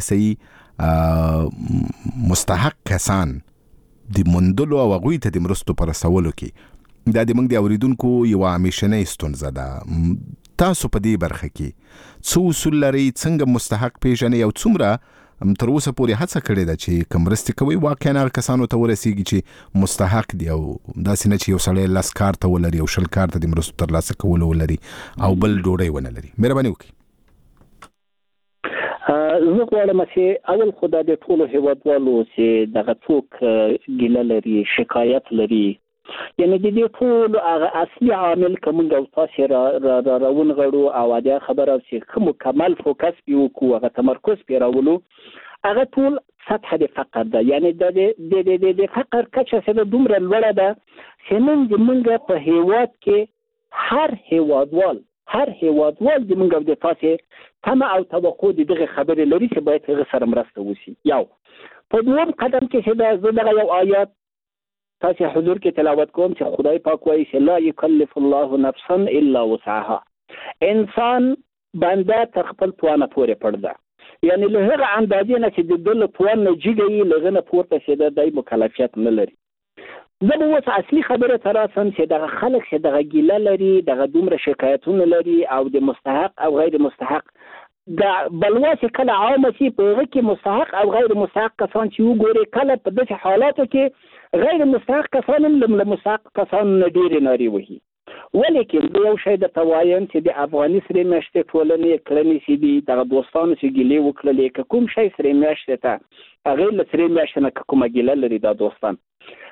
رسوي مستحق کسان د موندلو او هغوی ته د مرستو په رسولو کې دا د موږ د اوریدونکو یوه همیشنۍ ستونزه ده. تاسو په دې برخه کې څو اصول لري څنګه مستحق پیژنئ او څومره تر اوسه پورې هڅه کړې ده چې که مرستې کوئ واقعا هغه کسانو ته ورسیږي چې مستحق دي او داسې نه چې یو سړی لس کار ته ولري او شل کار ته د مرستو ترلاسه کولو ولري او بل ډوډۍ ونه لري. مهرباني وکړئ. زه غواړم چې اول خو دا د ټولو هیوادوالو چې دغه څوک ګیله لري شکایت لري یعنی د دې ټول هغه اصلي عامل کوم او تاسو را را راونغړو او دا خبره چې کوم کمال فوکس پیو کو هغه تمرکز پیراولو هغه ټول سطح د فقر ده یعنی د د د د فقر کچه سره دومره لوړه ده چې نن د منګه په هیواد کې هر هیوادوال هر هیوادوال د منګه د تاسو تمه او توقع دغه خبره لري چې باید هغه سره مرسته وشي. یو په دویم قدم کې چې دا زړه یو آیات تاسو حضور کې تلاوت کوم چې خدای پاک وایي چې لا یکلف الله نفسا الا وسعها انسان بنده تر خپل توانه پورې پړده یعنی له هغه اندازې نه چې د دل توان نه جګي لغه نه پورته شي د دای مکلفیت نه لري. زه به اوس اصلي خبره تر اسم چې دغه خلک چې دغه ګیله لري دغه دومره شکایتونه لري او د مستحق او غیر مستحق دا بلوا چې کله عامه شي په هغه کې مستحق او غیر مستحق کسان چې وګوري کله په داسې حالاتو کې غیر مستحق کسان هم له مستحق کسان نه ډېرې نارې وهي. ولیکن یو شی درته وایم چې د افغاني سرې میاشتې ټولنې کړنې چې دي دغه دوستانو چې ګیلې وکړلې که کوم شی سرې میاشتې ته هغې له سرې میاشتې نه که کومه ګیله لري دا دوستان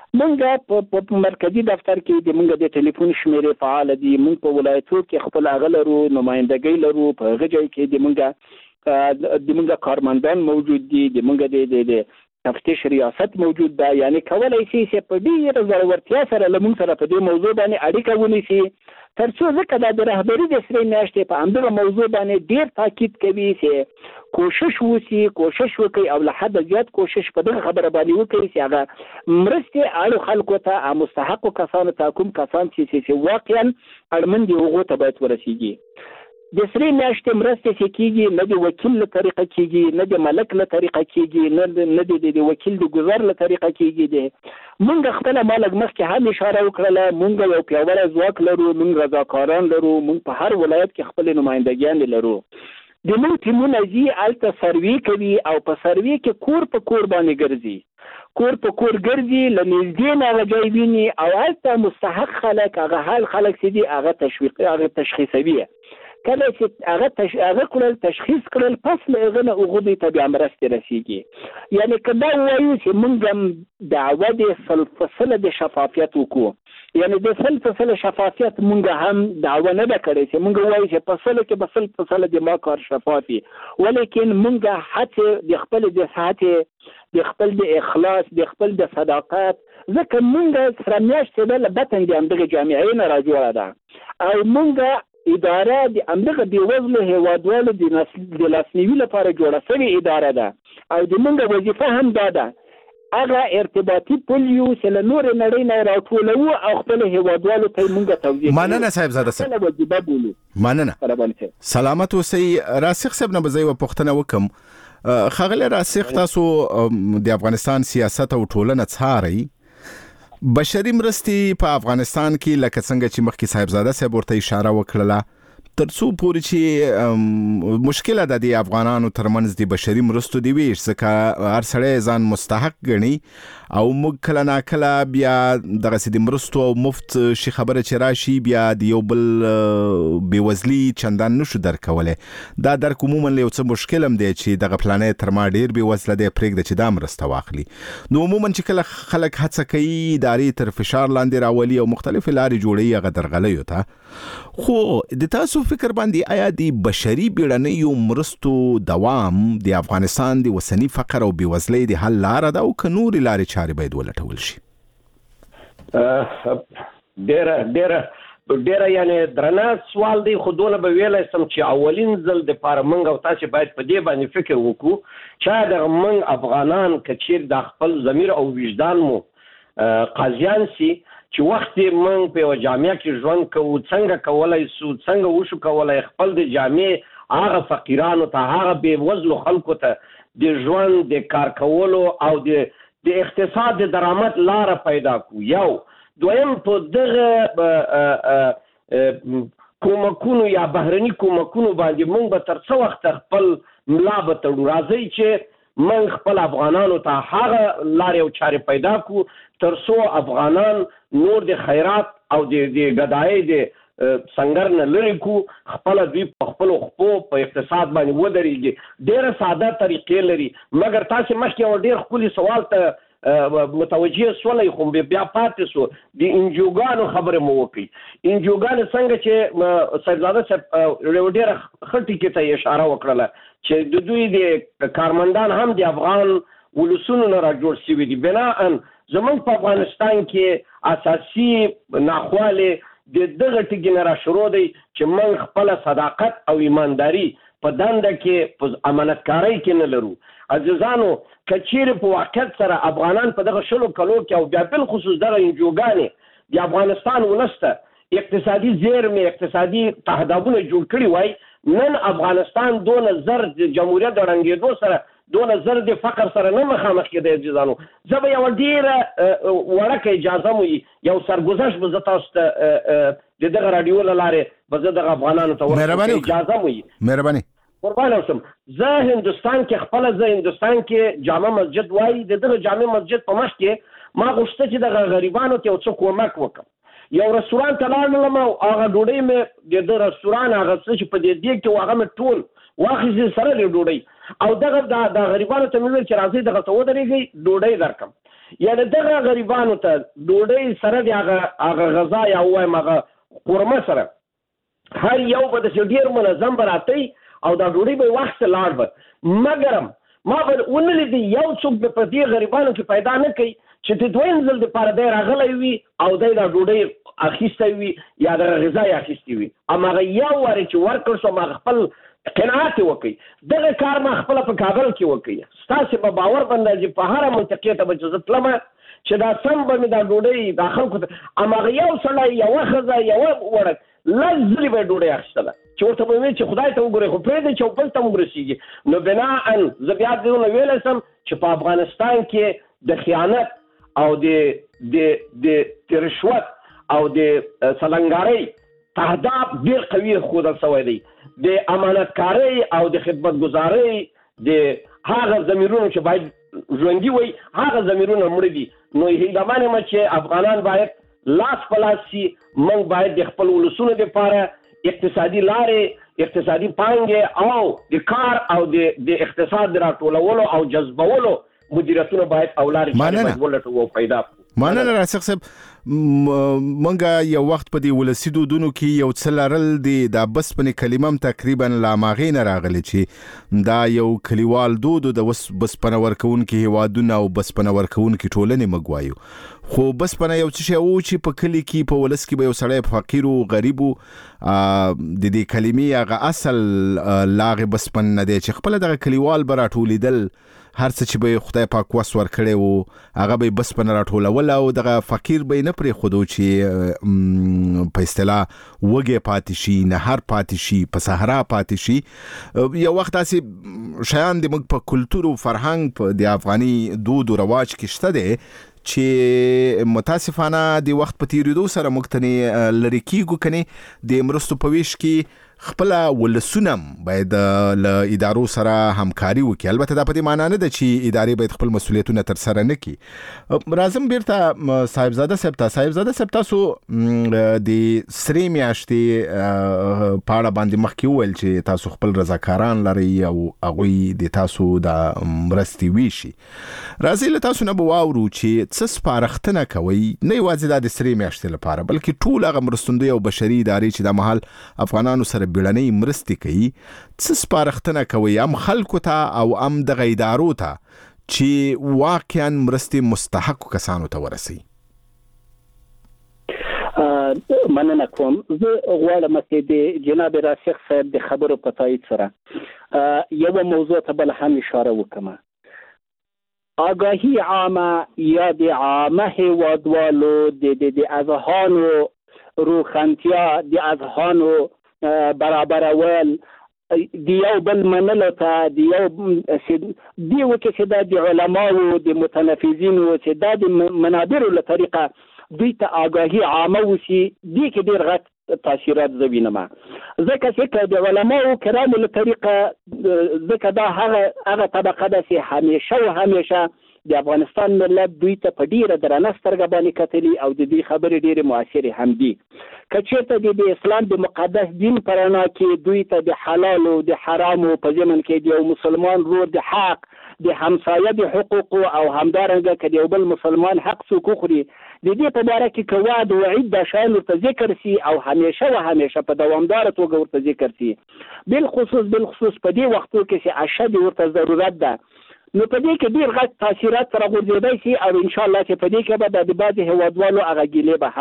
مونږ په مرکزي دفتر کې د مونږ د ټلیفون شمیرې فعال دي مونږ په ولایتو کې خپل هغه لرو نمایندګۍ لرو په هغه ځای کې د مونږ د مونږ کارمندان موجود دي د مونږ د د تفتیش ریاست موجود ده یعنی کولای شي چې په ډیره ضرورتیا سره له موږ سره په دې موضوع باندې اړیکه ونیسي تر څو ځکه دا د رهبري د سرې میاشتې په همدغه موضوع باندې ډیر تاکید کوي چې کوشش وشي کوشش وکړي او له حد زیات کوشش په دغه خبره باندې وکړي چې هغه مرستې اړو خلکو ته مستحقو کسانو ته کوم کسان چې واقعا اړمن دي هغو ته باید ورسیږي. د سرې میاشتې مرستې چې کېږي نه د وکیل له طریقه کېږي نه د ملک له طریقه کېږي نه د د وکیل د ګزار له طریقه کېږي دی مونږ خپله ما لږ مخکې هم اشاره وکړله مونږ یو پیاوړی ځواک لرو مونږ رضاکاران لرو مونږ په هر ولایت کې خپلې نمایندګیانې لرو د مونږ ټیمونه ځي هلته سروې کوي او په سروې کې کور په کور باندې ګرځي کور په کور ګرځي له نږدې نه هغه ځای ویني او هلته مستحق خلک هغه حال خلک چې دي هغه تشویق هغه تشخیصوي کله چې هغه تش... هغه کول تشخیص کړل پس له هغه نه هغوی ته بیا مرستې رسیږي یعنی که دا ووایو چې موږ هم دعوه د سل فصله د شفافیت وکړو یعنی د سل فصله شفافیت موږ هم دعوه نه ده کړې چې موږ ووایو چې فصله کې به سل فصله د ما کار شفاف وي ولیکن موږ هڅې د خپل د هڅې د خپل د اخلاص د خپل د صداقت ځکه موږ سره میاشتې ده له بطن د همدغې جامعې نه راجوړه ده او موږ اداره د همدغه بېوزلو هیوادوالو د لاسنیوي لپاره جوړه شوې اداره ده او د موږ وظیفه هم دا ده هغه ارتباطي پل یو چې له نورې نړۍ نه راټولوو او خپلو هېوادوالو ته یې مونږ توضیح کړو. مننه صاحبزاده صاحب. خپله وظیفه بولو. مننه. سلامت اوسئ. راسخ صاحب نه به زه یوه پوښتنه وکړم. ښاغلی راسخ، تاسو د افغانستان سیاست او ټولنه څارئ. بشري مرستې په افغانستان کې لکه څنګه چې مخکې صاحبزاده صاحب ورته اشاره وکړله، تر څو پورې چې مشکله ده د افغانانو ترمنځ د بشري مرستو دی ویش، ځکه هر سړی ځان مستحق ګڼي او موږ کله ناکله بیا دغسې د مرستو او مفت شي خبره چې راشي بیا د یو بل بېوزلي چندان نشو درک کولی. دا درک عموما له یو څه مشکل هم دی چې دغه فلانی تر ما ډېر بېوزله دی، پرېږده چې دا مرسته واخلي. نو عموما چې کله خلک هڅه کوي ادارې تر فشار لاندې راولي او مختلفې لارې جوړوي هغه درغلیو ته، خو د تاسو فکر باندې آیا د بشري بیړنیو مرستو دوام د افغانستان د وسني فقر او بېوزلۍ د حل لاره ده او که نورې لارې چارې باید ولټول شي؟ ډېره ډېره ډېره یعنې درنه سوال دی، خو دونه به ویلی سم چې اولین ځل دپاره موږ او تاسې باید په دې باندې فکر وکړو چې دغه موږ افغانان که چېر د خپل ضمیر او وجدان مو قاضیان سي چې وخت موږ په یوه جامعه کې ژوند کوو، څنګه کولی سو، څنګه وشو کولی خپل د جامعې هغه فقیرانو ته، هغه بېوزلو خلکو ته د ژوند د کار کولو او د د اقتصاد د درآمد لاره پیدا کړو. یو دویم په دغه کومکونو یا بهرني کومکونو باندې موږ به تر څه وخته خپل ملا به تړو. راځئ چې موږ خپل افغانانو ته هغه لارې او چارې پیدا کړو تر څو افغانان نور د خیرات او د ګدایۍ د سنگر نه لرې کړو، خپله دوی په خپلو خپو په اقتصاد باندې ودرېږي. ډېره ساده طریقې لري، مګر تاسې مخکې یو ډېر ښکلي سوال ته متوجه سولی خو بیا پاتې سو، د انجوګانو خبرې مو وکړي. انجوګانې څنګه چې صاحبزاده صاحب یو ډېره ښه ټکي ته یې اشاره وکړله چې د دوی د کارمندان هم د افغان ولسونو نه راجوړ شوي دي. بناً زموږ په افغانستان کې اساسي ناخوالې د دغه ټکي نه راشروع دی چې موږ خپله صداقت او ایمانداري په دنده کې په امانتکارۍ کې نه لرو. عزیزانو که چیرې په واقعیت سره افغانان په دغه شلو کلو کې او بیا بالخصوص دغه انجوګانې د افغانستان ولس ته اقتصادي زیرمې، اقتصادي تهدابونه جوړ کړي وای، نن افغانستان دونه زر د جمهوریت د ړنګېدو سره دونه زر د فقر سره نه مخامخ کېدی. عزیزانو زه به یوه ډېره وړکه اجازه مو یو سرګذشت به زه تاسو ته د دغه راډیو له لارې به زه دغه افغانانو ته ورکړم، اجازه مو مهرباني قربان اوسم. زه هندوستان کې خپله زه هندوستان کې جامع مسجد وایي، د دغه جامع مسجد په مخ کې ما غوښته چې دغه غریبانو ته یو څه کومک وکړم. یو رستوران ته لاړم او هغه ډوډۍ مې د ده رستوران هغه څه چې په دې دیګ کې و هغه مې ټول واخیستې سره د ډوډۍ او دغه د غریبانو ته مې ویل چې راځئ دغه ته ودرېږئ ډوډۍ درکړم. یعنې دغه غریبانو ته ډوډۍ سره د هغه هغه غذا یا ووایم هغه قورمه سره هر یو به داسې ډېر منظم به راتی او دا ډوډۍ به یې واخیسته لاړ به. مګرم ما به ونه لیدی یو څوک به په دې غریبانو کې پیدا نه کوي چې د دویم ځل دپاره دی راغلی وي او دی دا ډوډۍ اخیستی وي یا دغه غذا یې اخیستې وي. هماغه یو وارې چې ورکړ شو هماغه خپل قناعت یې وکړي. دغه کار ما خپله په کابل کې وکړي. ستاسې به باور بندازي په هره منطقې ته به چې زه تلمه چې دا سم به مې دا ډوډۍ دا خلکو ته هماغه یو سړی یوه ښځه یوه وړک لس ځلې به یې ډوډۍ اخیستله چې ورته به مې چې خدای ته وګورئ خو پرېږدئ چې بل ته ورسېږي. نو بناً زه بیا دونه ویلی سم چې په افغانستان کې د خیانت او د د رشوت او د سلنګارۍ تهداب ډېر قوي ښودل شوی دی. د امانتکارۍ او د خدمتګزارۍ د هغه ضمیرونو چې باید ژوندي وي هغه ضمیرونه مړه دي. نو هیله منم چې افغانان باید لاس په لاس سي. موږ باید د خپل ولسونو دپاره اقتصادي لارې، اقتصادي پانګې او د کار او د اقتصاد د راټولولو او جذبولو مدیریتونه باید او لارې باید ولټو او پیدا کړو. مننه راسخ صاحب. مونږ یو وخت په دې ولسي دودونو کې یو څه لرل د دا بسپنې کلمه هم تقریبا له هماغې نه راغلې چې دا یو کلیوال دود د بسپنه ورکوونکي هیوادونه او بسپنه ورکوونکي ټولنې موږ وایو. خو بسپنه یو څه شی و چې په کلي کې په ولس کې به یو سړی فقیر و غریب و د دې کلمې هغه اصل لاغې بسپن نه دی چې خپله دغه کلیوال به راټولېدل هر څه چې به خدای پاک وس ورکړي وو هغه به بس پنه راټولول او دغه فقیر به نه پرې خودو چې په اصطلاح وګه پاتې شي نه هر پاتې شي په صحرا پاتې شي یو وخت اسې شیان د موږ په کلتور او فرهنګ په د افغاني دود او رواج کې شته دي چې متاسفانه د وخت په تیریدو سره موږ ته لری کیږو کني د مرستو په ویش کې خپل ولسونم باید له ادارو سره همکاري وکړي. البته دا په دې معنی نه ده چې ادارې باید خپل مسولیتونه تر سره نه کړي. راځم بیرته صاحبزاده صاحب ته. صاحبزاده صاحب تاسو د سرې میاشتې په اړه باندې مخکې وویل چې تاسو خپل رضاکاران لرئ او هغوی د تاسو د مرستې ویشي. راځئ له تاسو نه به واورو چې څه سپارښتنه کوئ نه یوازې دا د سرې میاشتې لپاره بلکې ټول هغه مرستندوی او بشري ادارې چې دا مهال افغانانو سره بیړنۍ مرستې کوي څه سپارښتنه کوي هم خلکو ته او هم دغه ادارو ته چې واقعا مرستې مستحقو کسانو ته ورسي؟ مننه کوم. زه غواړم چې د جناب راسخ صاحب د خبرو په تایید سره یو موضوع ته بل هم اشاره وکم. آگاهی عامه یا د عامه هیوادوالو د اذهانو روښانتیا د اذهانو برابرول د یو بل منلو ته د یو دی وکړي چې دا د علماو د متنفذینو چې دا د منابرو له طریقه دوی ته آگاهی عامه وشي دی کې ډېر غټ تاثیرات زه وینم. ځکه چې د علماو کرامو له طریقه ځکه دا هغه هغه طبقه ده چې همیشه او همیشه د افغانستان ملت دوی ته په ډیره درنه سترګه باندې کتلي او د دې خبرې ډیره مؤثرې هم دي. که چېرته د اسلام د مقدس دین په رڼا کې دوی ته د حلالو د حرامو په ضمن کې د یو مسلمان ورور د حق د همسایه د حقوقو او همدارنګه که د یو بل مسلمان حق څوک وخوري د دې په باره کې که وعد و وعید دا شیان ورته ذکر سي او همیشه و همیشه په دوامداره توګه ورته ذکر سي. بالخصوص بالخصوص په دې وختو کې چې اشد ورته ضرورت ده نو په دې کې ډېر غټ تاثیرات سره غورځېدی شي او انشاءالله چې په دې کې به د بعضې هیوادوالو هغه ګیلې به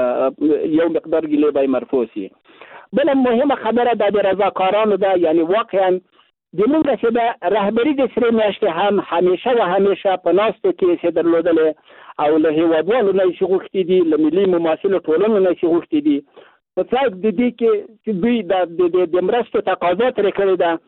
هم یو مقدار ګیلې به یې مرفوع شي. بله مهمه خبره دا د رضاکارانو ده. یعنی واقعا د موږ چې د رهبري د سرې میاشتې هم همیشه و همیشه په ناستو کې چې درلودلې او له هیوادوالو نه یې چې غوښتي دي له ملي مماثلو ټولنو نه چې غوښتي دي په څاک د دې کې چې دوی د مرستو تقاضا ترې کړې ده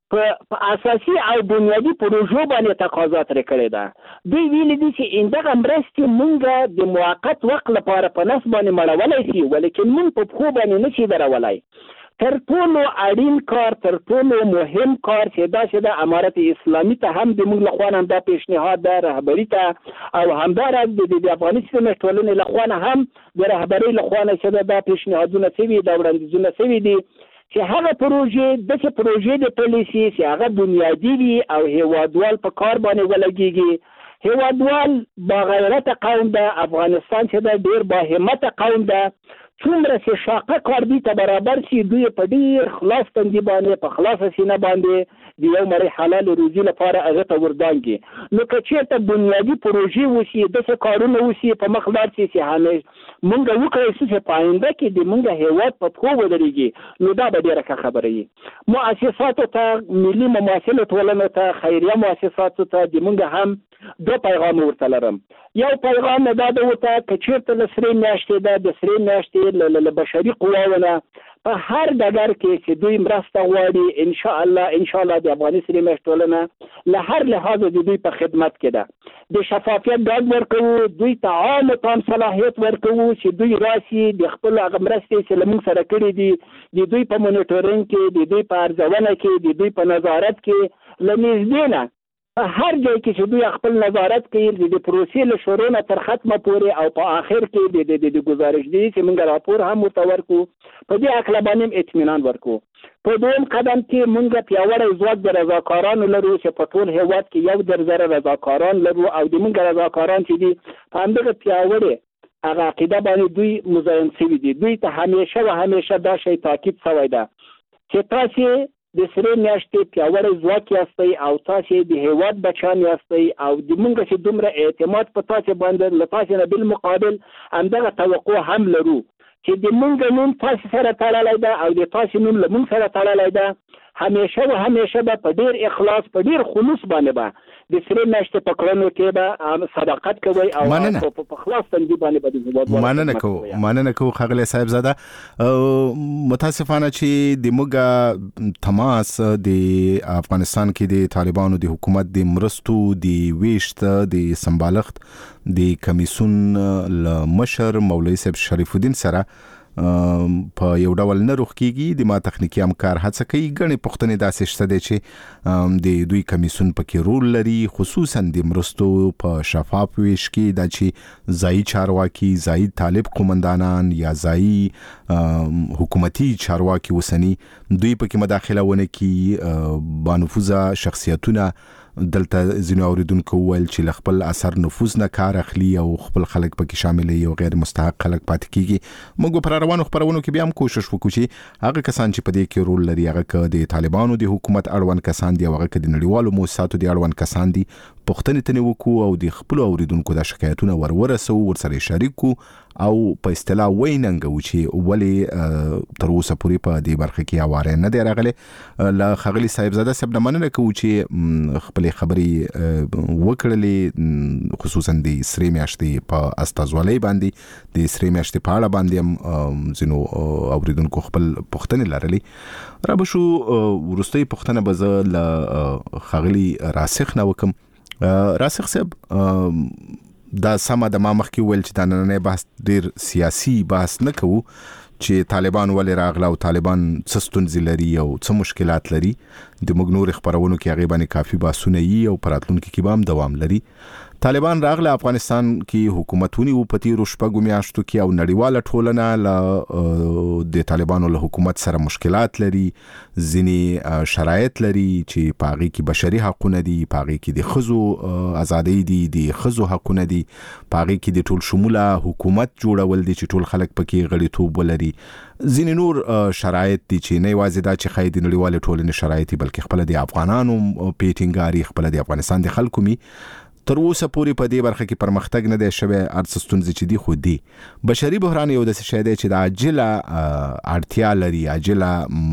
په اساسي او بنیادي پروژو باندې تقاضا ترې کړې ده. دوی ویلي دي چې اندغه مرستې موږ د موقت وخت لپاره په نس باندې مړولی شي ولیکن موږ په پښو باندې نه شي درولی. تر ټولو اړین کار تر ټولو مهم کار چې دا چې د امارت اسلامي ته هم د موږ لخوا نه دا پیشنهاد ده رهبري ته او همدارنګه د افغاني سیمې ټولنې لخوا نه هم د رهبرۍ لخوا نه چې دا پیشنهادونه شوي دا وړاندیزونه شوي دي چې هغه پروژې داسې پروژې د پالیسي چې هغه بنیادي وي او هیوادوال په کار باندې ولګېږي. هیوادوال باغیرته قوم ده. افغانستان چې ده ډېر باهمته قوم ده. څومره چې شاقه کار دوی ته برابر شي دوی په ډېر خلاص تندي باندې په خلاصه سینه باندې د یو مرې حلال روزي لپاره هغه ته وردانګي. نو که چېرته بنیادي پروژې وشي داسې کارونه وشي په مخ لاړ شي چې همیش مونږ وکړی شو چې په آینده کې د مونږ هیواد په پښو ودرېږي نو دا به ډېره ښه خبره وي. مؤسساتو ته ملي مماثلو ټولنو ته خیریه مؤسساتو ته د مونږ هم دو پیغام ورته لرم. یو پیغام دا ده ورته که چېرته د سرې میاشتې ده د سرې میاشتې له بشري قواو نه په هر ډګر کې چې دوی مرسته غواړي انشاءالله انشاءالله د افغاني سرې میاشت ټولنه له هر لحاظه د دوی په خدمت کې ده. د شفافیت ډاډ ورکوو دوی ته عام تام صلاحیت ورکوو چې دوی راشي د خپل هغه مرستې چې له موږ سره کړي دي د دوی په مونیټورینګ کې د دوی په ارزونه کې د دوی په نظارت کې له نږدې نه هر ځای کې چې دوی خپل نظارت کوي د پروسې له شروع نه تر ختمه پورې او په آخر کې د د گزارش دی چې موږ راپور هم ورته ورکو په دې هکله باندې اطمینان ورکو. په دویم قدم کې موږ پیاوړی ځواک د رضاکارانو لرو چې په ټول هیواد کې یو در زره رضاکاران لرو او د موږ رضاکاران چې دي په همدغه پیاوړې هغه عقیده باندې دوی مزین شوي دي. دوی ته همیشه و همیشه دا شی تاکید شوی ده چې تاسې د سرې میاشتې پیاوړی ځواک یاستئ او تاسې د هیواد بچیان یاستئ او د موږ چې دومره اعتماد په تاسې باندې له تاسې نه بالمقابل همدغه توقع هم لرو چې د موږ نوم تاسې سره تړلی ده او د تاسې نوم له موږ سره تړلی ده. همیشه و همیشه به په ډېر اخلاص په ډېر خلوص باندې به د سرې میاشتې په کړنو کې به صداقت کوي او په خلاص تندي باندې به د هیواد مننه کوو مننه کوو ښاغلی صاحبزاده. متاسفانه چې د موږ تماس د افغانستان کې د طالبانو د حکومت د مرستو د ویشت د سمبالښت د کمیسون له مشر مولوي صاحب شریف الدین سره په یو ډول نه روخ کیږي. د ما تخنیکی همکار هڅه کوي غني پښتنې داسې شته دي چې د دوی کمیسون پکې رول لري، خصوصا د مرستو په شفاف ویش کې د چې ځای چارواکي، ځای طالب قومندانان یا ځای حکومتي چارواکي وسني دوی پکې مداخله ونه کی. بانفوذه شخصیتونه دلته ځینو اوریدونکو ویل چې خپل اثر نفوذ نه کار اخلي او خپل خلک پکې شامل او غیر مستحق خلک پاتې کیږي. موږ پر روانو خبرونو کې بیا هم کوشش وکړو چې هغه کسان چې په دې کې رول لري، هغه ک د طالبانو د حکومت اړوند کسان دي، هغه ک د نړیوالو مؤسساتو د اړوند کسان دي، پښتنې تنه وکړو او د خپل اوریدونکو د شکایتونو ورورسو ورسره شریکو او په اصطلاح ویننګو چې ولې تر اوسه پورې په دې برخه کې اواره نه دی راغلی. لا خغلی صاحبزاده صاحب نه مننه کوو چې خپل خبري وکړلې، خصوصا د سری میاشتې په استازولۍ باندې د سری میاشتې په اړه باندې هم زینو اوریدونکو خپل پوښتنې لرلې. را به شو ورستۍ پوښتنه به زه له خغلی راسخ نه وکم. راسخ صاحب دا سمه د ما مخکې ویل چې دا نننی بحث ډیر سیاسي بحث نه کوو چې طالبان ولې راغله او طالبان څه ستونزې لري او څه مشکلات لري. د موږ نور خبرونو کې هغې باندې کافي بحثونه یي او په راتلونکي کې به هم دوام لري. طالبان راغله افغانستان کې حکومت ونیو په تیرو شپږو میاشتو کې او نړیواله ټولنه له د طالبانو له حکومت سره مشکلات لري، ځینې شرایط لري چې په هغې کې بشري حقونه دي، په هغې کې د ښځو ازادۍ دي، د ښځو حقونه دي، په هغې کې د ټول شموله حکومت جوړول دي چې ټول خلک پکې غړیتوب ولري. ځینې نور شرایط دي چې نه یوازې دا چې ښایي د نړیوالې ټولنې شرایط دي بلکې خپله د افغانانو پیټینګاري، خپله د افغانستان د خلکو می. تر اوسه پورې په دې برخه کې پرمختګ نه دی شوی. ارڅ ستونزې چې دي خو دي. بشري بحران یو داسې شی دی چې د عاجله اړتیا لري، عاجله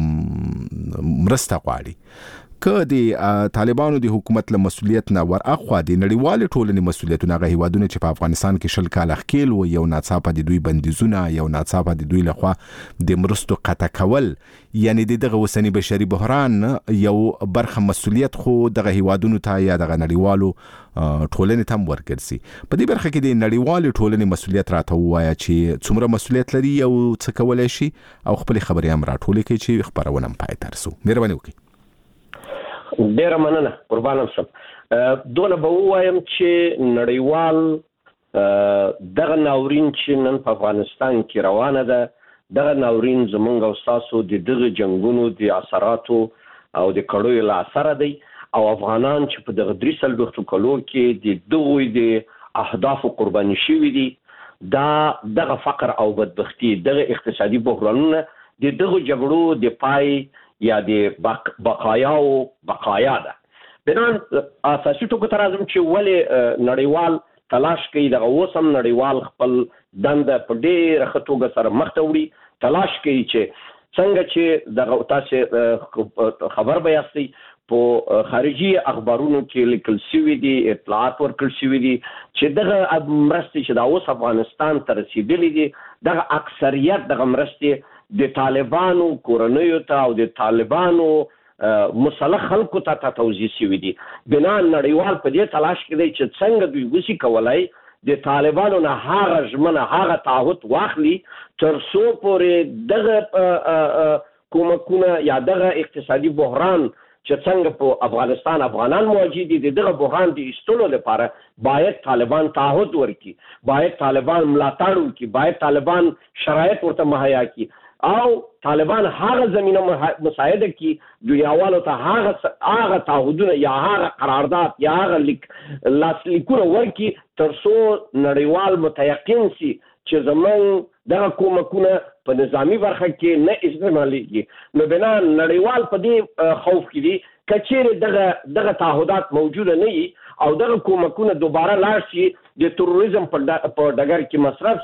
مرسته غواړي. که د طالبانو د حکومت له مسؤلیت نه ور اخوا د نړیوالې ټولنې مسؤلیتونه، هغه هیوادونه چې په افغانستان کې شل کاله ښکیل و، یو ناڅاپه د دوی بندیزونه، یو ناڅاپه د دوی لخوا د مرستو قطع کول، یعنی دغه اوسنی بشري بحران یو برخه مسؤلیت خو دغه هیوادونو ته یا دغه نړیوالو ټولنې ته هم ورګرځي. په دې برخه کې د نړیوالې ټولنې مسؤلیت راته ووایه چې څومره مسؤلیت لري او څه کولی شي، او خپلې خبرې هم راټولې کړي چې خپرونه هم پای ته رسو. مهرباني وکړئ. ډیره مننه قربانم شم. دونه به ووایم چې نړیوال دغه ناورین چې نن په افغانستان کې روانه ده، دغه ناورین زمونږ او ستاسو د دغه جنګونو د اثراتو او د کړیو له اثره دی، او افغانان چې په دغه درې څلوېښتو کلو کې د دغوی د اهدافو قرباني شوي دي، دا دغه فقر او بدبختي، دغه اقتصادي بحرانونه د دغه جګړو د پای یا د بقایاو بقایا ده. بنان اساسي ټکو ته راځم چې ولې نړیوال تلاش کوي، دغه اوس هم نړیوال خپل دنده په ډېره ښه توګه سره مخته وړي، تلاش کوي چې څنګه چې دغه تاسې خبر به یاستئ په خارجي اخبارونو کې لیکل شوي دي، اطلاعات ورکړل شوي دي چې دغه مرستې چې دا اوس افغانستان ته رسېدلي دي، دغه اکثریت دغه مرستې د طالبانو کورنیو ته او د طالبانو مسلح خلکو ته توزیع شوي دي. بنا نړیوال په دې تلاش کې دی چې څنګه دوی وشي کولای د طالبانو نه هغه ژمنه، هغه تعهد واخلي تر څو پورې دغه کومکونه یا دغه اقتصادي بحران چې څنګه په افغانستان افغانان موجود دي، دغه بحران د ایستلو لپاره باید طالبان تعهد ورکړي، باید طالبان ملاتړ وکړي، باید طالبان شرایط ورته مهیا کړي او طالبان هغه زمینه مساعده کی دنیاوالو ته هغه هغه تعهدونه یا هغه قرارداد یا هغه لیک لاسلیکونه ورکی تر څو نړیوال متيقن سي چې زمون دغه کومکونه په نظامی برخه کې نه استعمالېږي. نو بنا نړیوال په دې خوف کې دي کچېره دغه دغه تعهدات موجوده نه وي او دغه کومکونه دوباره لاړ شي د تروریزم په ډګر کې مصرف شي،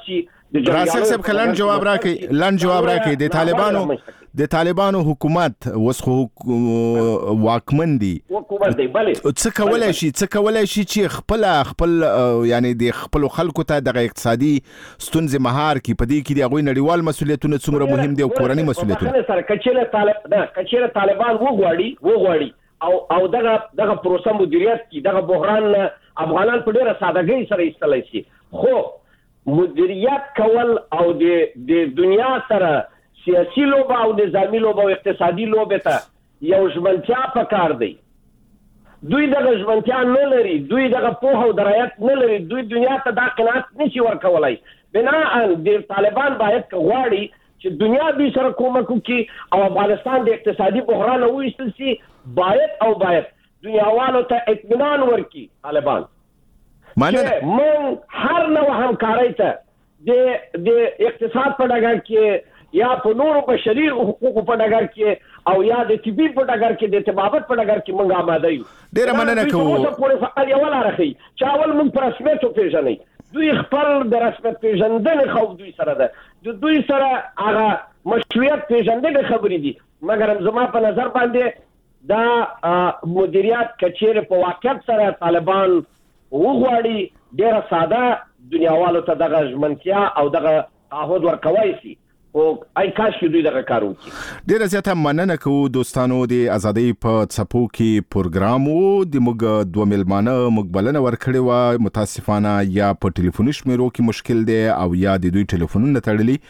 راسک صاحب کلن جواب راکې لن جواب راکې د طالبانو د طالبانو حکومت اوس خو واکمن دي حکومت دی بله څه کولای شي څه کولای شي چې خپل خپل یعنی د خپل خلکو ته د اقتصادي ستونزې مهار کی پدې کې د غوي نړیوال مسولیتونه څومره مهم دي او کورنۍ مسولیتونه سره کچېله طالب نه کچېله طالبان وغواړي وغواړي او او دغه دغه پروسه مدیریت کی دغه بحران افغانان په ډیره سادهګۍ سره ایستلای شي خو مدیریت کول او د د دنیا سره سیاسي لوبه او نظامی لوبه او اقتصادي لوبه ته یو ژمنتیا پکار دی دوی دغه ژمنتیا نه لري دوی دغه پوهه او درایت نه لري دوی دنیا ته دا قناعت نشي ورکولای بناء د طالبان باید غواړي چې دنیا دوی سره کومک وکړي او افغانستان د اقتصادي بحران وایستل شي باید او باید دنیاوالو ته اطمینان ورکړي طالبان چې من هر نوع همکارۍ ته د د اقتصاد په ډګر کې یا په نورو بشري حقوقو په ډګر کې او یا د طبي په ډګر کې د طبابت په ډګر کې موږ آماده یو ډېره مننه کوو اوس پورې فقط یو لاره ښیي چې اول موږ په رسمیت وپېژنئ دوی خپل د رسمیت پېژندنې خوف دوی سره ده د دوی سره هغه مشروعیت پېژندنې خبرې دي مګر زما په نظر باندې دا مدیریت کچېرې په واقعیت سره طالبان وغواړي ډېره ساده دنیاوالو ته دغه ژمنتیا او دغه تعهد ورکوی شي او آی کاش کې دوی دغه کار وکړي ډیره زیاته مننه کوو دوستانو د ازادۍ په څپو کې پروګرام وو د موږ دوه میلمانه موږ بلنه ورکړې وه متاسفانه یا په ټلیفوني شمیرو کې مشکل دی او یا د دوی ټلیفونونه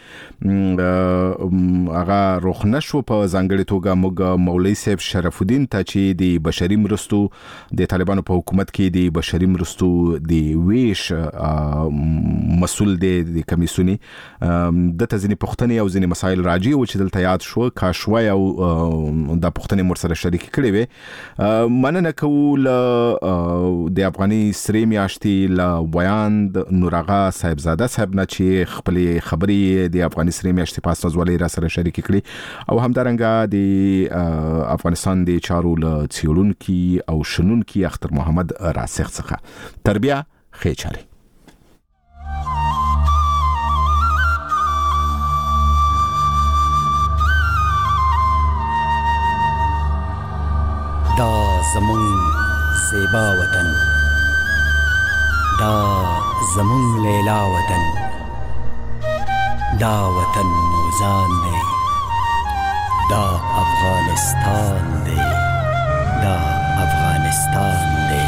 تړلي هغه روخ نشو په ځانګړې توګه موږ مولوي صاحب شرف الدین ته چې د بشري مرستو د طالبانو په حکومت کې د بشري مرستو د ویش مسول دی د کمیسیوني د تزنی پختنې او ځینې مسایل راځي او چې دلته یاد شو کاشوي او د پښتنې مر سره شریک کړي وي مننه کوو ل د افغاني سری میاشتې ل بیان د نورغه صاحبزاده صاحب نه چې خپل خبري د افغاني سری میاشتې په استازولۍ را سره شریک کړي او همدارنګه د افغانستان د چارو ل څیړونکو او شنونکو اختر محمد راسخ څخه تربیه خېچاري دا زمون زیبا وطن دا زمون لیلا وطن دا وطن موزان دی دا افغانستان دی دا افغانستان دی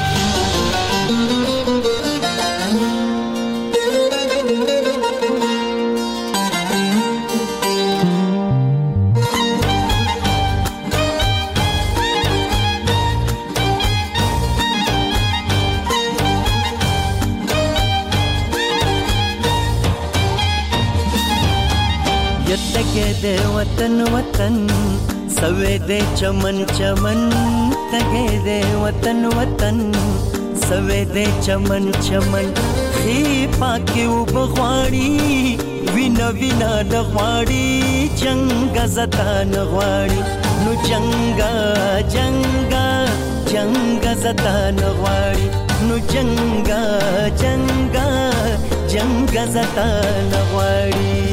تگے دے وطن وطن سوے دے چمن چمن تگے دے وطن وطن سوے دے چمن چمن خی پاکی و بغواړي وینا وینا نغواړي جنگ زتا نغواړي نو جنگا جنگا جنگ زتا نغواړي نو جنگا جنگا جنگ زتا نغواړي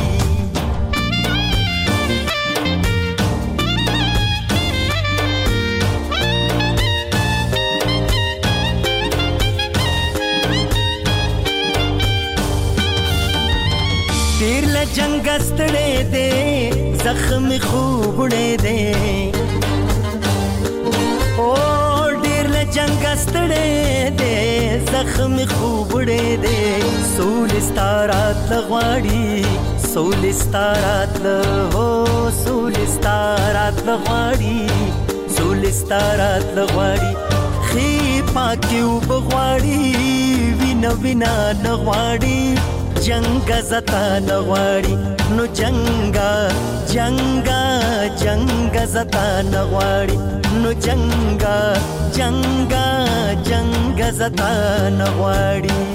تیر ل جنگ استړې دې زخم خوبړې دې او ډیر ل جنگ استړې دې زخم خوبړې دې سول ستارات لغواړي سول ستارات له هو سول ستارات لغواړي سول ستارات لغواړي خي پاکي وبغواړي وینا وینا لغواړي جنگ زتا نغواړي نو جنگا جنگا جنگ زتا نغواړي نو جنگا جنگا جنگ زتا نغواړي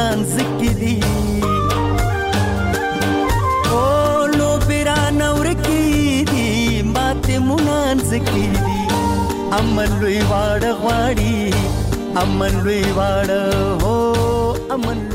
مونان زکلی او لو بیران ورکی دی مات مونان زکلی امن لوی واړه غواړي امن لوی واړه هو امن